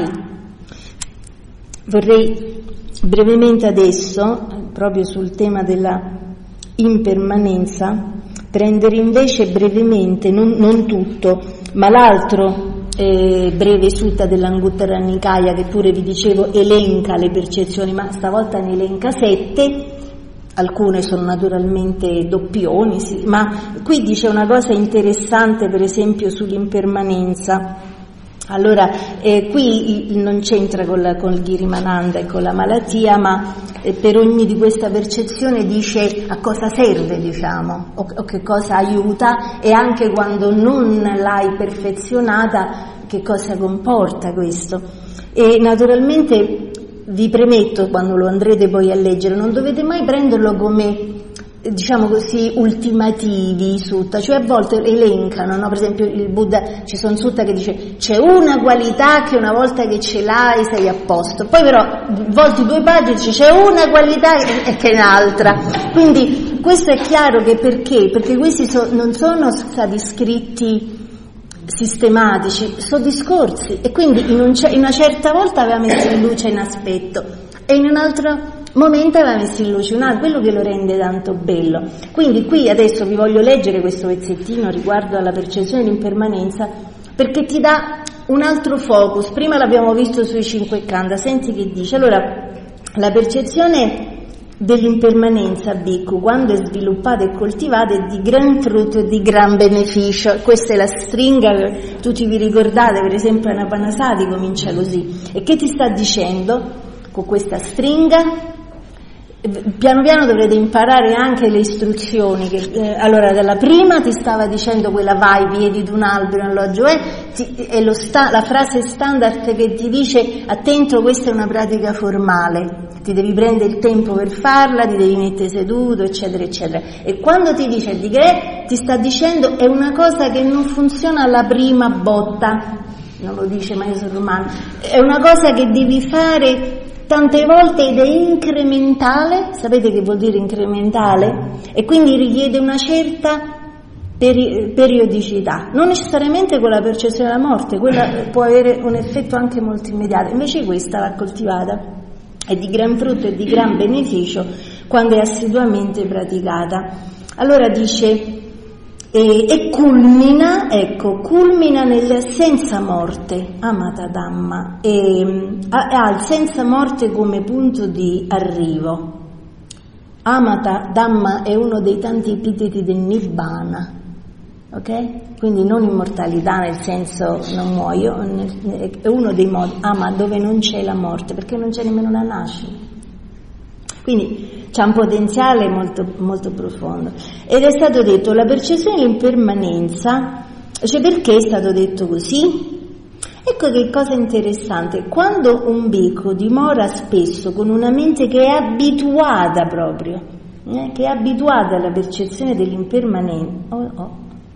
Vorrei brevemente adesso, proprio sul tema della impermanenza, prendere invece brevemente, non tutto, ma l'altro breve sutta dell'Anguttara Nikaya, che pure vi dicevo elenca le percezioni, ma stavolta ne elenca 7. Alcune sono naturalmente doppioni, sì, ma qui dice una cosa interessante, per esempio sull'impermanenza. Allora, qui non c'entra con il Girimananda e con la malattia, ma per ogni di questa percezione dice a cosa serve, diciamo, o che cosa aiuta, e anche quando non l'hai perfezionata che cosa comporta questo. E naturalmente vi premetto, quando lo andrete poi a leggere, non dovete mai prenderlo come, diciamo così, ultimativi i sutta, cioè a volte elencano, no? Per esempio il Buddha, ci sono sutta che dice c'è una qualità che una volta che ce l'hai sei a posto, poi però volti 2 pagine dice c'è una qualità e che è un'altra. Quindi questo è chiaro che perché questi non sono stati scritti sistematici, sono discorsi, e quindi in una certa volta aveva messo in luce un aspetto e in un altro momento aveva messo in luce un altro, quello che lo rende tanto bello. Quindi qui adesso vi voglio leggere questo pezzettino riguardo alla percezione dell'impermanenza, perché ti dà un altro focus. Prima l'abbiamo visto sui 5 kanda, senti che dice. Allora, la percezione dell'impermanenza, Bhikkhu, quando è sviluppata e coltivata, è di gran frutto e di gran beneficio. Questa è la stringa che tutti vi ricordate, per esempio Anapanasati comincia così. E che ti sta dicendo con questa stringa? Piano piano dovrete imparare anche le istruzioni che, allora dalla prima ti stava dicendo quella vai, piedi di un albero, un alloggio è la frase standard che ti dice attento, questa è una pratica formale, ti devi prendere il tempo per farla, ti devi mettere seduto, eccetera eccetera. E quando ti dice di che ti sta dicendo è una cosa che non funziona alla prima botta, non lo dice ma io sono romano, è una cosa che devi fare tante volte ed è incrementale. Sapete che vuol dire incrementale? E quindi richiede una certa periodicità, non necessariamente con la percezione della morte, quella può avere un effetto anche molto immediato, invece questa va coltivata è di gran frutto e di gran beneficio quando è assiduamente praticata. Allora dice, e culmina nel senza morte, Amata Dhamma, ha il senza morte come punto di arrivo. Amata Dhamma è uno dei tanti epiteti del Nibbana, ok? Quindi non immortalità nel senso non muoio, è uno dei modi, ama dove non c'è la morte, perché non c'è nemmeno la nascita. Quindi c'è un potenziale molto, molto profondo. Ed è stato detto la percezione dell'impermanenza, cioè perché è stato detto così? Ecco che cosa interessante, quando un bhikkhu dimora spesso con una mente che è abituata proprio, che è abituata alla percezione dell'impermanenza,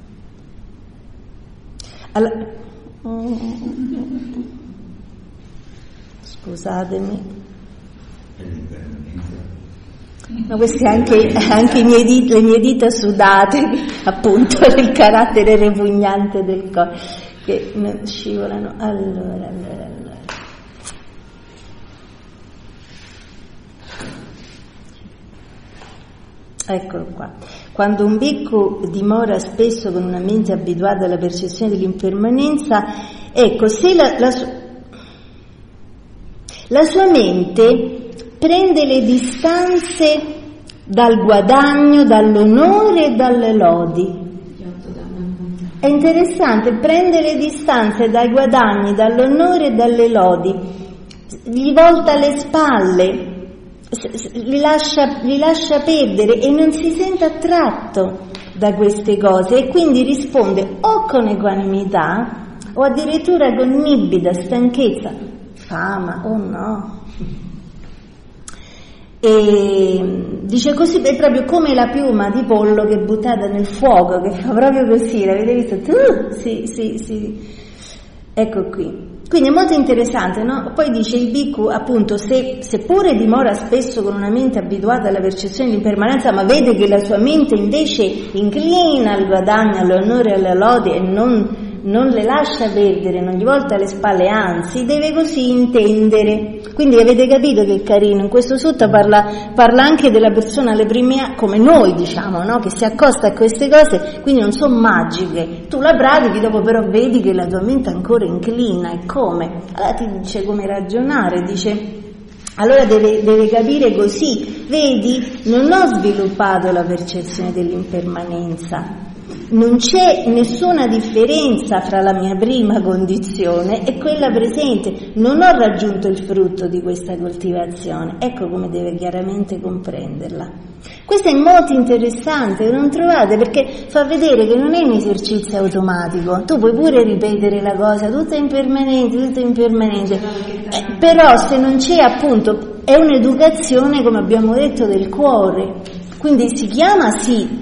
scusatemi, ma queste anche le mie dita sudate, appunto il carattere repugnante del corpo che scivolano. Allora. Eccolo qua. Quando un bhikkhu dimora spesso con una mente abituata alla percezione dell'impermanenza, ecco, se la sua mente prende le distanze dal guadagno, dall'onore e dalle lodi. È interessante, prende le distanze dai guadagni, dall'onore e dalle lodi, gli volta le spalle, li lascia perdere e non si sente attratto da queste cose e quindi risponde o con equanimità o addirittura con nibbida, stanchezza, fama, oh no. E dice così, è proprio come la piuma di pollo che è buttata nel fuoco, che fa proprio così, l'avete visto? Sì, ecco qui. Quindi è molto interessante, no? Poi dice il bhikkhu, appunto, seppure dimora spesso con una mente abituata alla percezione dell'impermanenza, ma vede che la sua mente invece inclina al guadagno, all'onore e alla lode e non le lascia perdere, non gli volta le spalle, anzi deve così intendere. Quindi avete capito che è carino, in questo sutta parla anche della persona alle prime, come noi diciamo, no? Che si accosta a queste cose, quindi non sono magiche, tu la pratichi, dopo però vedi che la tua mente ancora inclina, e come? Allora ti dice come ragionare, dice allora deve capire così, vedi, non ho sviluppato la percezione dell'impermanenza, non c'è nessuna differenza fra la mia prima condizione e quella presente, non ho raggiunto il frutto di questa coltivazione. Ecco come deve chiaramente comprenderla. Questo è molto interessante, non trovate? Perché fa vedere che non è un esercizio automatico, tu puoi pure ripetere la cosa, tutto è impermanente, però se non c'è, appunto, è un'educazione, come abbiamo detto, del cuore, quindi si chiama sì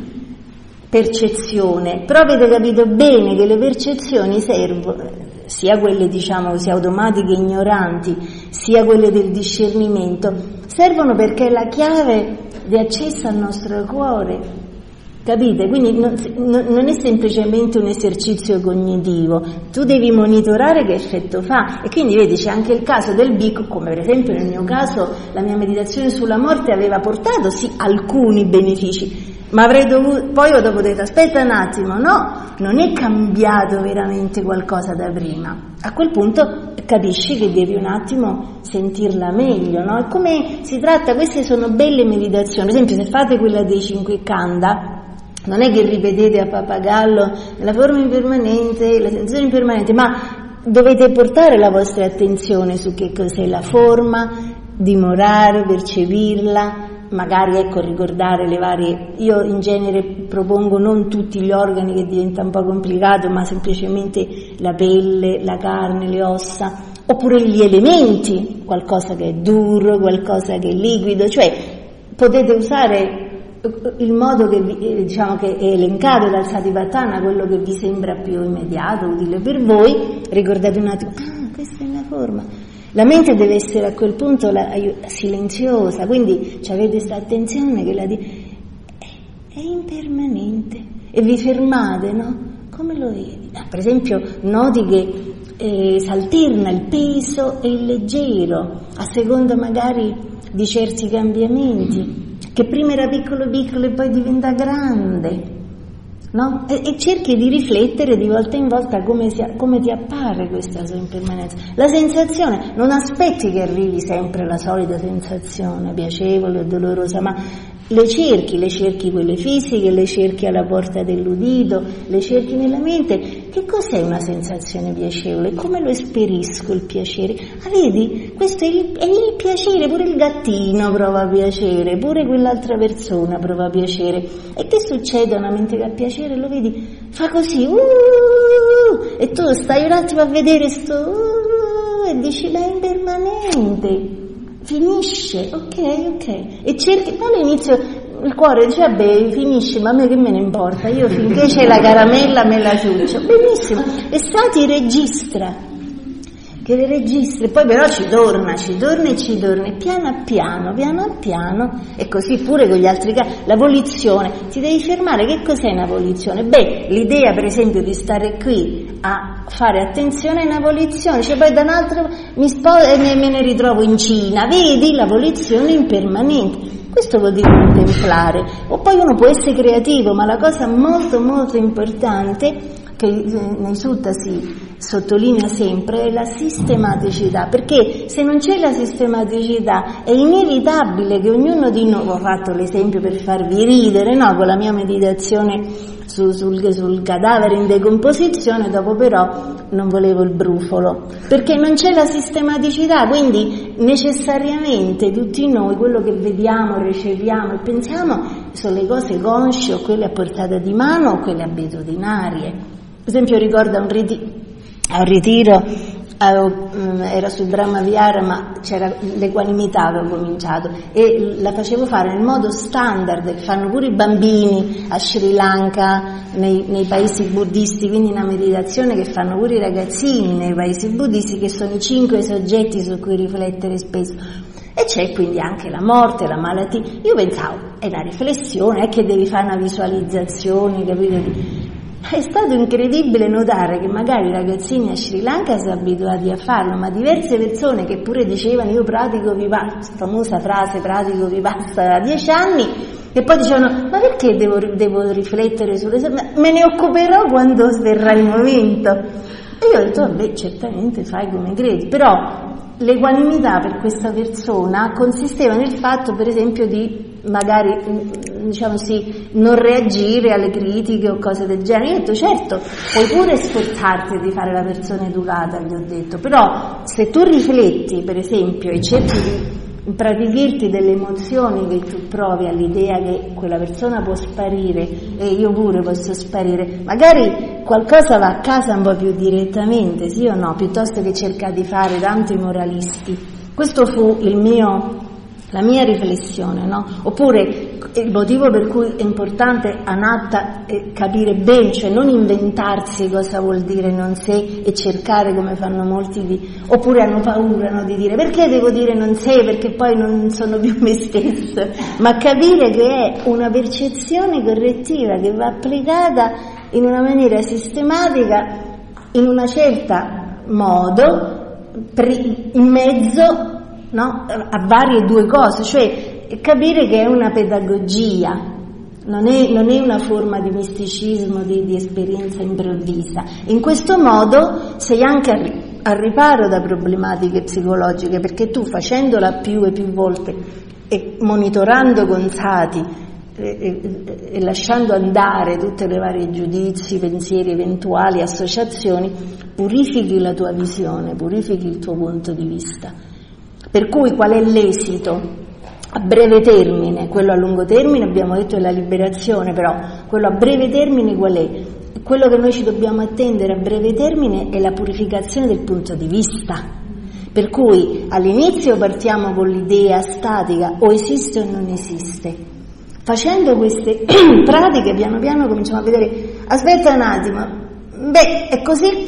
percezione, però avete capito bene che le percezioni servono, sia quelle diciamo così automatiche e ignoranti, sia quelle del discernimento, servono perché è la chiave di accesso al nostro cuore, capite? Quindi non è semplicemente un esercizio cognitivo, tu devi monitorare che effetto fa, e quindi vedi c'è anche il caso del bhikkhu, come per esempio nel mio caso la mia meditazione sulla morte aveva portato sì alcuni benefici, ma poi ho dopo detto aspetta un attimo, no, non è cambiato veramente qualcosa da prima. A quel punto capisci che devi un attimo sentirla meglio, no? E come si tratta, queste sono belle meditazioni, ad esempio se fate quella dei 5 kanda, non è che ripetete a pappagallo la forma impermanente, la sensazione impermanente, ma dovete portare la vostra attenzione su che cos'è la forma, dimorare, percepirla, magari ecco ricordare le varie, io in genere propongo non tutti gli organi che diventa un po' complicato, ma semplicemente la pelle, la carne, le ossa, oppure gli elementi, qualcosa che è duro, qualcosa che è liquido, cioè potete usare il modo che diciamo che è elencato dal Satipatthana, quello che vi sembra più immediato, utile per voi, ricordate un attimo, questa è la forma. La mente deve essere a quel punto silenziosa, quindi avete questa attenzione che è impermanente e vi fermate, no? Come lo vedi? Per esempio noti che s'alterna il peso e il leggero, a seconda magari di certi cambiamenti, che prima era piccolo piccolo e poi diventa grande. No? E cerchi di riflettere di volta in volta come ti appare questa sua impermanenza. La sensazione, non aspetti che arrivi sempre la solita sensazione piacevole o dolorosa, ma le cerchi quelle fisiche, le cerchi alla porta dell'udito, le cerchi nella mente. Che cos'è una sensazione piacevole? Come lo esperisco il piacere? Ah, vedi? Questo è il piacere, pure il gattino prova piacere, pure quell'altra persona prova piacere. E che succede a una mente che ha piacere? Lo vedi? Fa così, e tu stai un attimo a vedere e dici, ma è impermanente. Finisce, ok, e cerchi, poi all'inizio il cuore dice, vabbè, finisce, ma a me che me ne importa, io finché c'è la caramella me la ciuccio, benissimo, e ti registra, poi però ci torna, piano a piano, e così pure con gli altri casi. La volizione, ti devi fermare. Che cos'è una volizione? L'idea per esempio di stare qui a fare attenzione è una volizione, cioè poi da un altro mi sposo e me ne ritrovo in Cina, vedi la volizione impermanente. Questo vuol dire contemplare. O poi uno può essere creativo, ma la cosa molto molto importante che nei sutta si sottolinea sempre è la sistematicità, perché se non c'è la sistematicità è inevitabile che ognuno di noi, ho fatto l'esempio per farvi ridere, no, con la mia meditazione sul cadavere in decomposizione, dopo però non volevo il brufolo, perché non c'è la sistematicità, quindi necessariamente tutti noi quello che vediamo, riceviamo e pensiamo sono le cose consce o quelle a portata di mano o quelle abitudinarie. Per esempio ricordo a un ritiro, era sul Brahma Vihara, ma c'era l'equanimità, avevo cominciato e la facevo fare nel modo standard, fanno pure i bambini a Sri Lanka, nei paesi buddisti, quindi una meditazione che fanno pure i ragazzini nei paesi buddisti, che sono i 5 soggetti su cui riflettere spesso. E c'è quindi anche la morte, la malattia. Io pensavo, è una riflessione, è che devi fare una visualizzazione, capito? È stato incredibile notare che magari i ragazzini a Sri Lanka sono abituati a farlo, ma diverse persone che pure dicevano io pratico Vipassana, famosa frase pratico Vipassana da 10 anni, e poi dicevano ma perché devo riflettere sulle me ne occuperò quando verrà il momento. E io ho detto vabbè, certamente fai come credi, però l'equanimità per questa persona consisteva nel fatto, per esempio, di magari, diciamo sì, non reagire alle critiche o cose del genere. Io ho detto, certo, puoi pure sforzarti di fare la persona educata, gli ho detto, però se tu rifletti, per esempio, e cerchi di impratichirti delle emozioni che tu provi all'idea che quella persona può sparire e io pure posso sparire, magari qualcosa va a casa un po' più direttamente, sì o no, piuttosto che cercare di fare tanto i moralisti. Questo fu la mia riflessione, no? Oppure il motivo per cui è importante anatta capire bene, cioè non inventarsi cosa vuol dire non sei e cercare come fanno molti oppure hanno paura, no, di dire perché devo dire non sei, perché poi non sono più me stessa, ma capire che è una percezione correttiva che va applicata in una maniera sistematica, in una certa modo, in mezzo, no, a varie due cose, cioè capire che è una pedagogia, non è una forma di misticismo, di esperienza improvvisa. In questo modo sei anche al riparo da problematiche psicologiche, perché tu facendola più e più volte e monitorando con sati e lasciando andare tutte le varie giudizi, pensieri, eventuali associazioni, purifichi la tua visione, purifichi il tuo punto di vista. Per cui qual è l'esito? A breve termine, quello a lungo termine abbiamo detto è la liberazione, però quello a breve termine qual è? Quello che noi ci dobbiamo attendere a breve termine è la purificazione del punto di vista. Per cui all'inizio partiamo con l'idea statica, o esiste o non esiste. Facendo queste pratiche piano piano cominciamo a vedere, aspetta un attimo, è così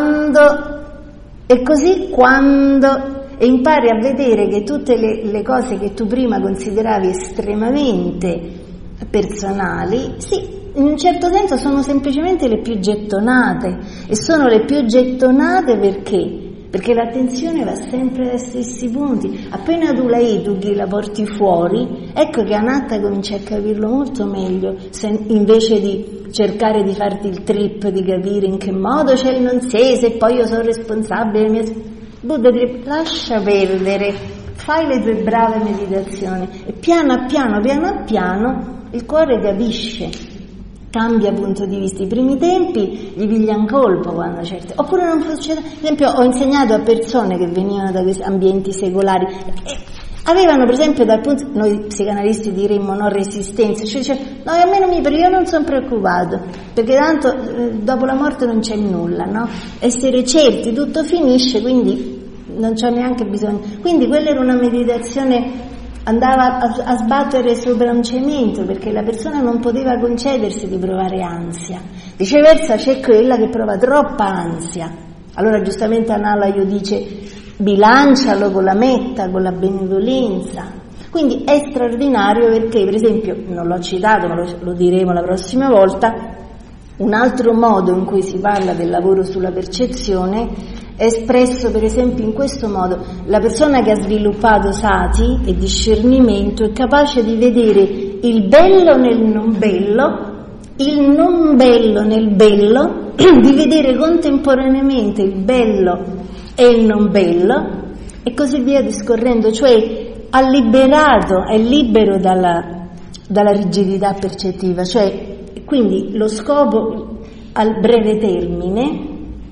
quando e impari a vedere che tutte le cose che tu prima consideravi estremamente personali, sì, in un certo senso sono semplicemente le più gettonate, e sono le più gettonate perché l'attenzione va sempre ai stessi punti. Appena tu la educhi, la porti fuori, ecco che Anatta comincia a capirlo molto meglio, invece di cercare di farti il trip, di capire in che modo c'è il non sé, se poi io sono responsabile. Buddha dice: lascia perdere, fai le tue brave meditazioni, e piano a piano il cuore capisce, cambia punto di vista. I primi tempi gli pigliano colpo quando certe, oppure non succede. Per esempio, ho insegnato a persone che venivano da questi ambienti secolari e avevano, per esempio, dal punto, noi psicanalisti diremmo no resistenza, cioè no, a me non mi io non sono preoccupato, perché tanto dopo la morte non c'è nulla, no? Essere certi, tutto finisce, quindi non c'è neanche bisogno. Quindi quella era una meditazione, andava a sbattere sopra un cemento, perché la persona non poteva concedersi di provare ansia. Viceversa c'è quella che prova troppa ansia. Allora giustamente Analayo dice: bilancialo con la metta, con la benevolenza. Quindi è straordinario perché, per esempio, non l'ho citato ma lo diremo la prossima volta, un altro modo in cui si parla del lavoro sulla percezione è espresso per esempio in questo modo: la persona che ha sviluppato sati e discernimento è capace di vedere il bello nel non bello, il non bello nel bello, di vedere contemporaneamente il bello e il non bello, e così via discorrendo, cioè è libero dalla rigidità percettiva, cioè quindi lo scopo al breve termine,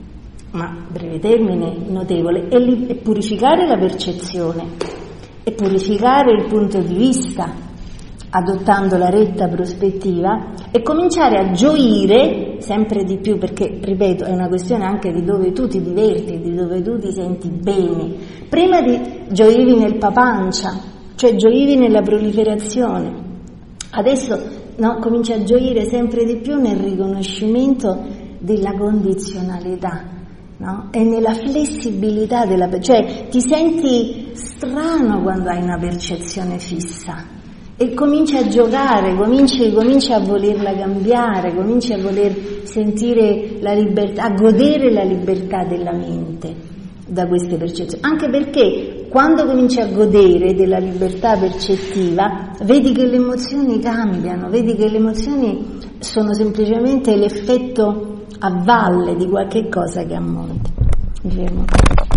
ma breve termine notevole, è purificare la percezione, è purificare il punto di vista, adottando la retta prospettiva, e cominciare a gioire sempre di più, perché, ripeto, è una questione anche di dove tu ti diverti, di dove tu ti senti bene. Prima gioivi nel papancia, cioè gioivi nella proliferazione, adesso no, cominci a gioire sempre di più nel riconoscimento della condizionalità, no? E nella flessibilità cioè ti senti strano quando hai una percezione fissa, e cominci a giocare, cominci a volerla cambiare, cominci a voler sentire la libertà, a godere la libertà della mente da queste percezioni. Anche perché quando cominci a godere della libertà percettiva, vedi che le emozioni cambiano, vedi che le emozioni sono semplicemente l'effetto a valle di qualche cosa che a monte.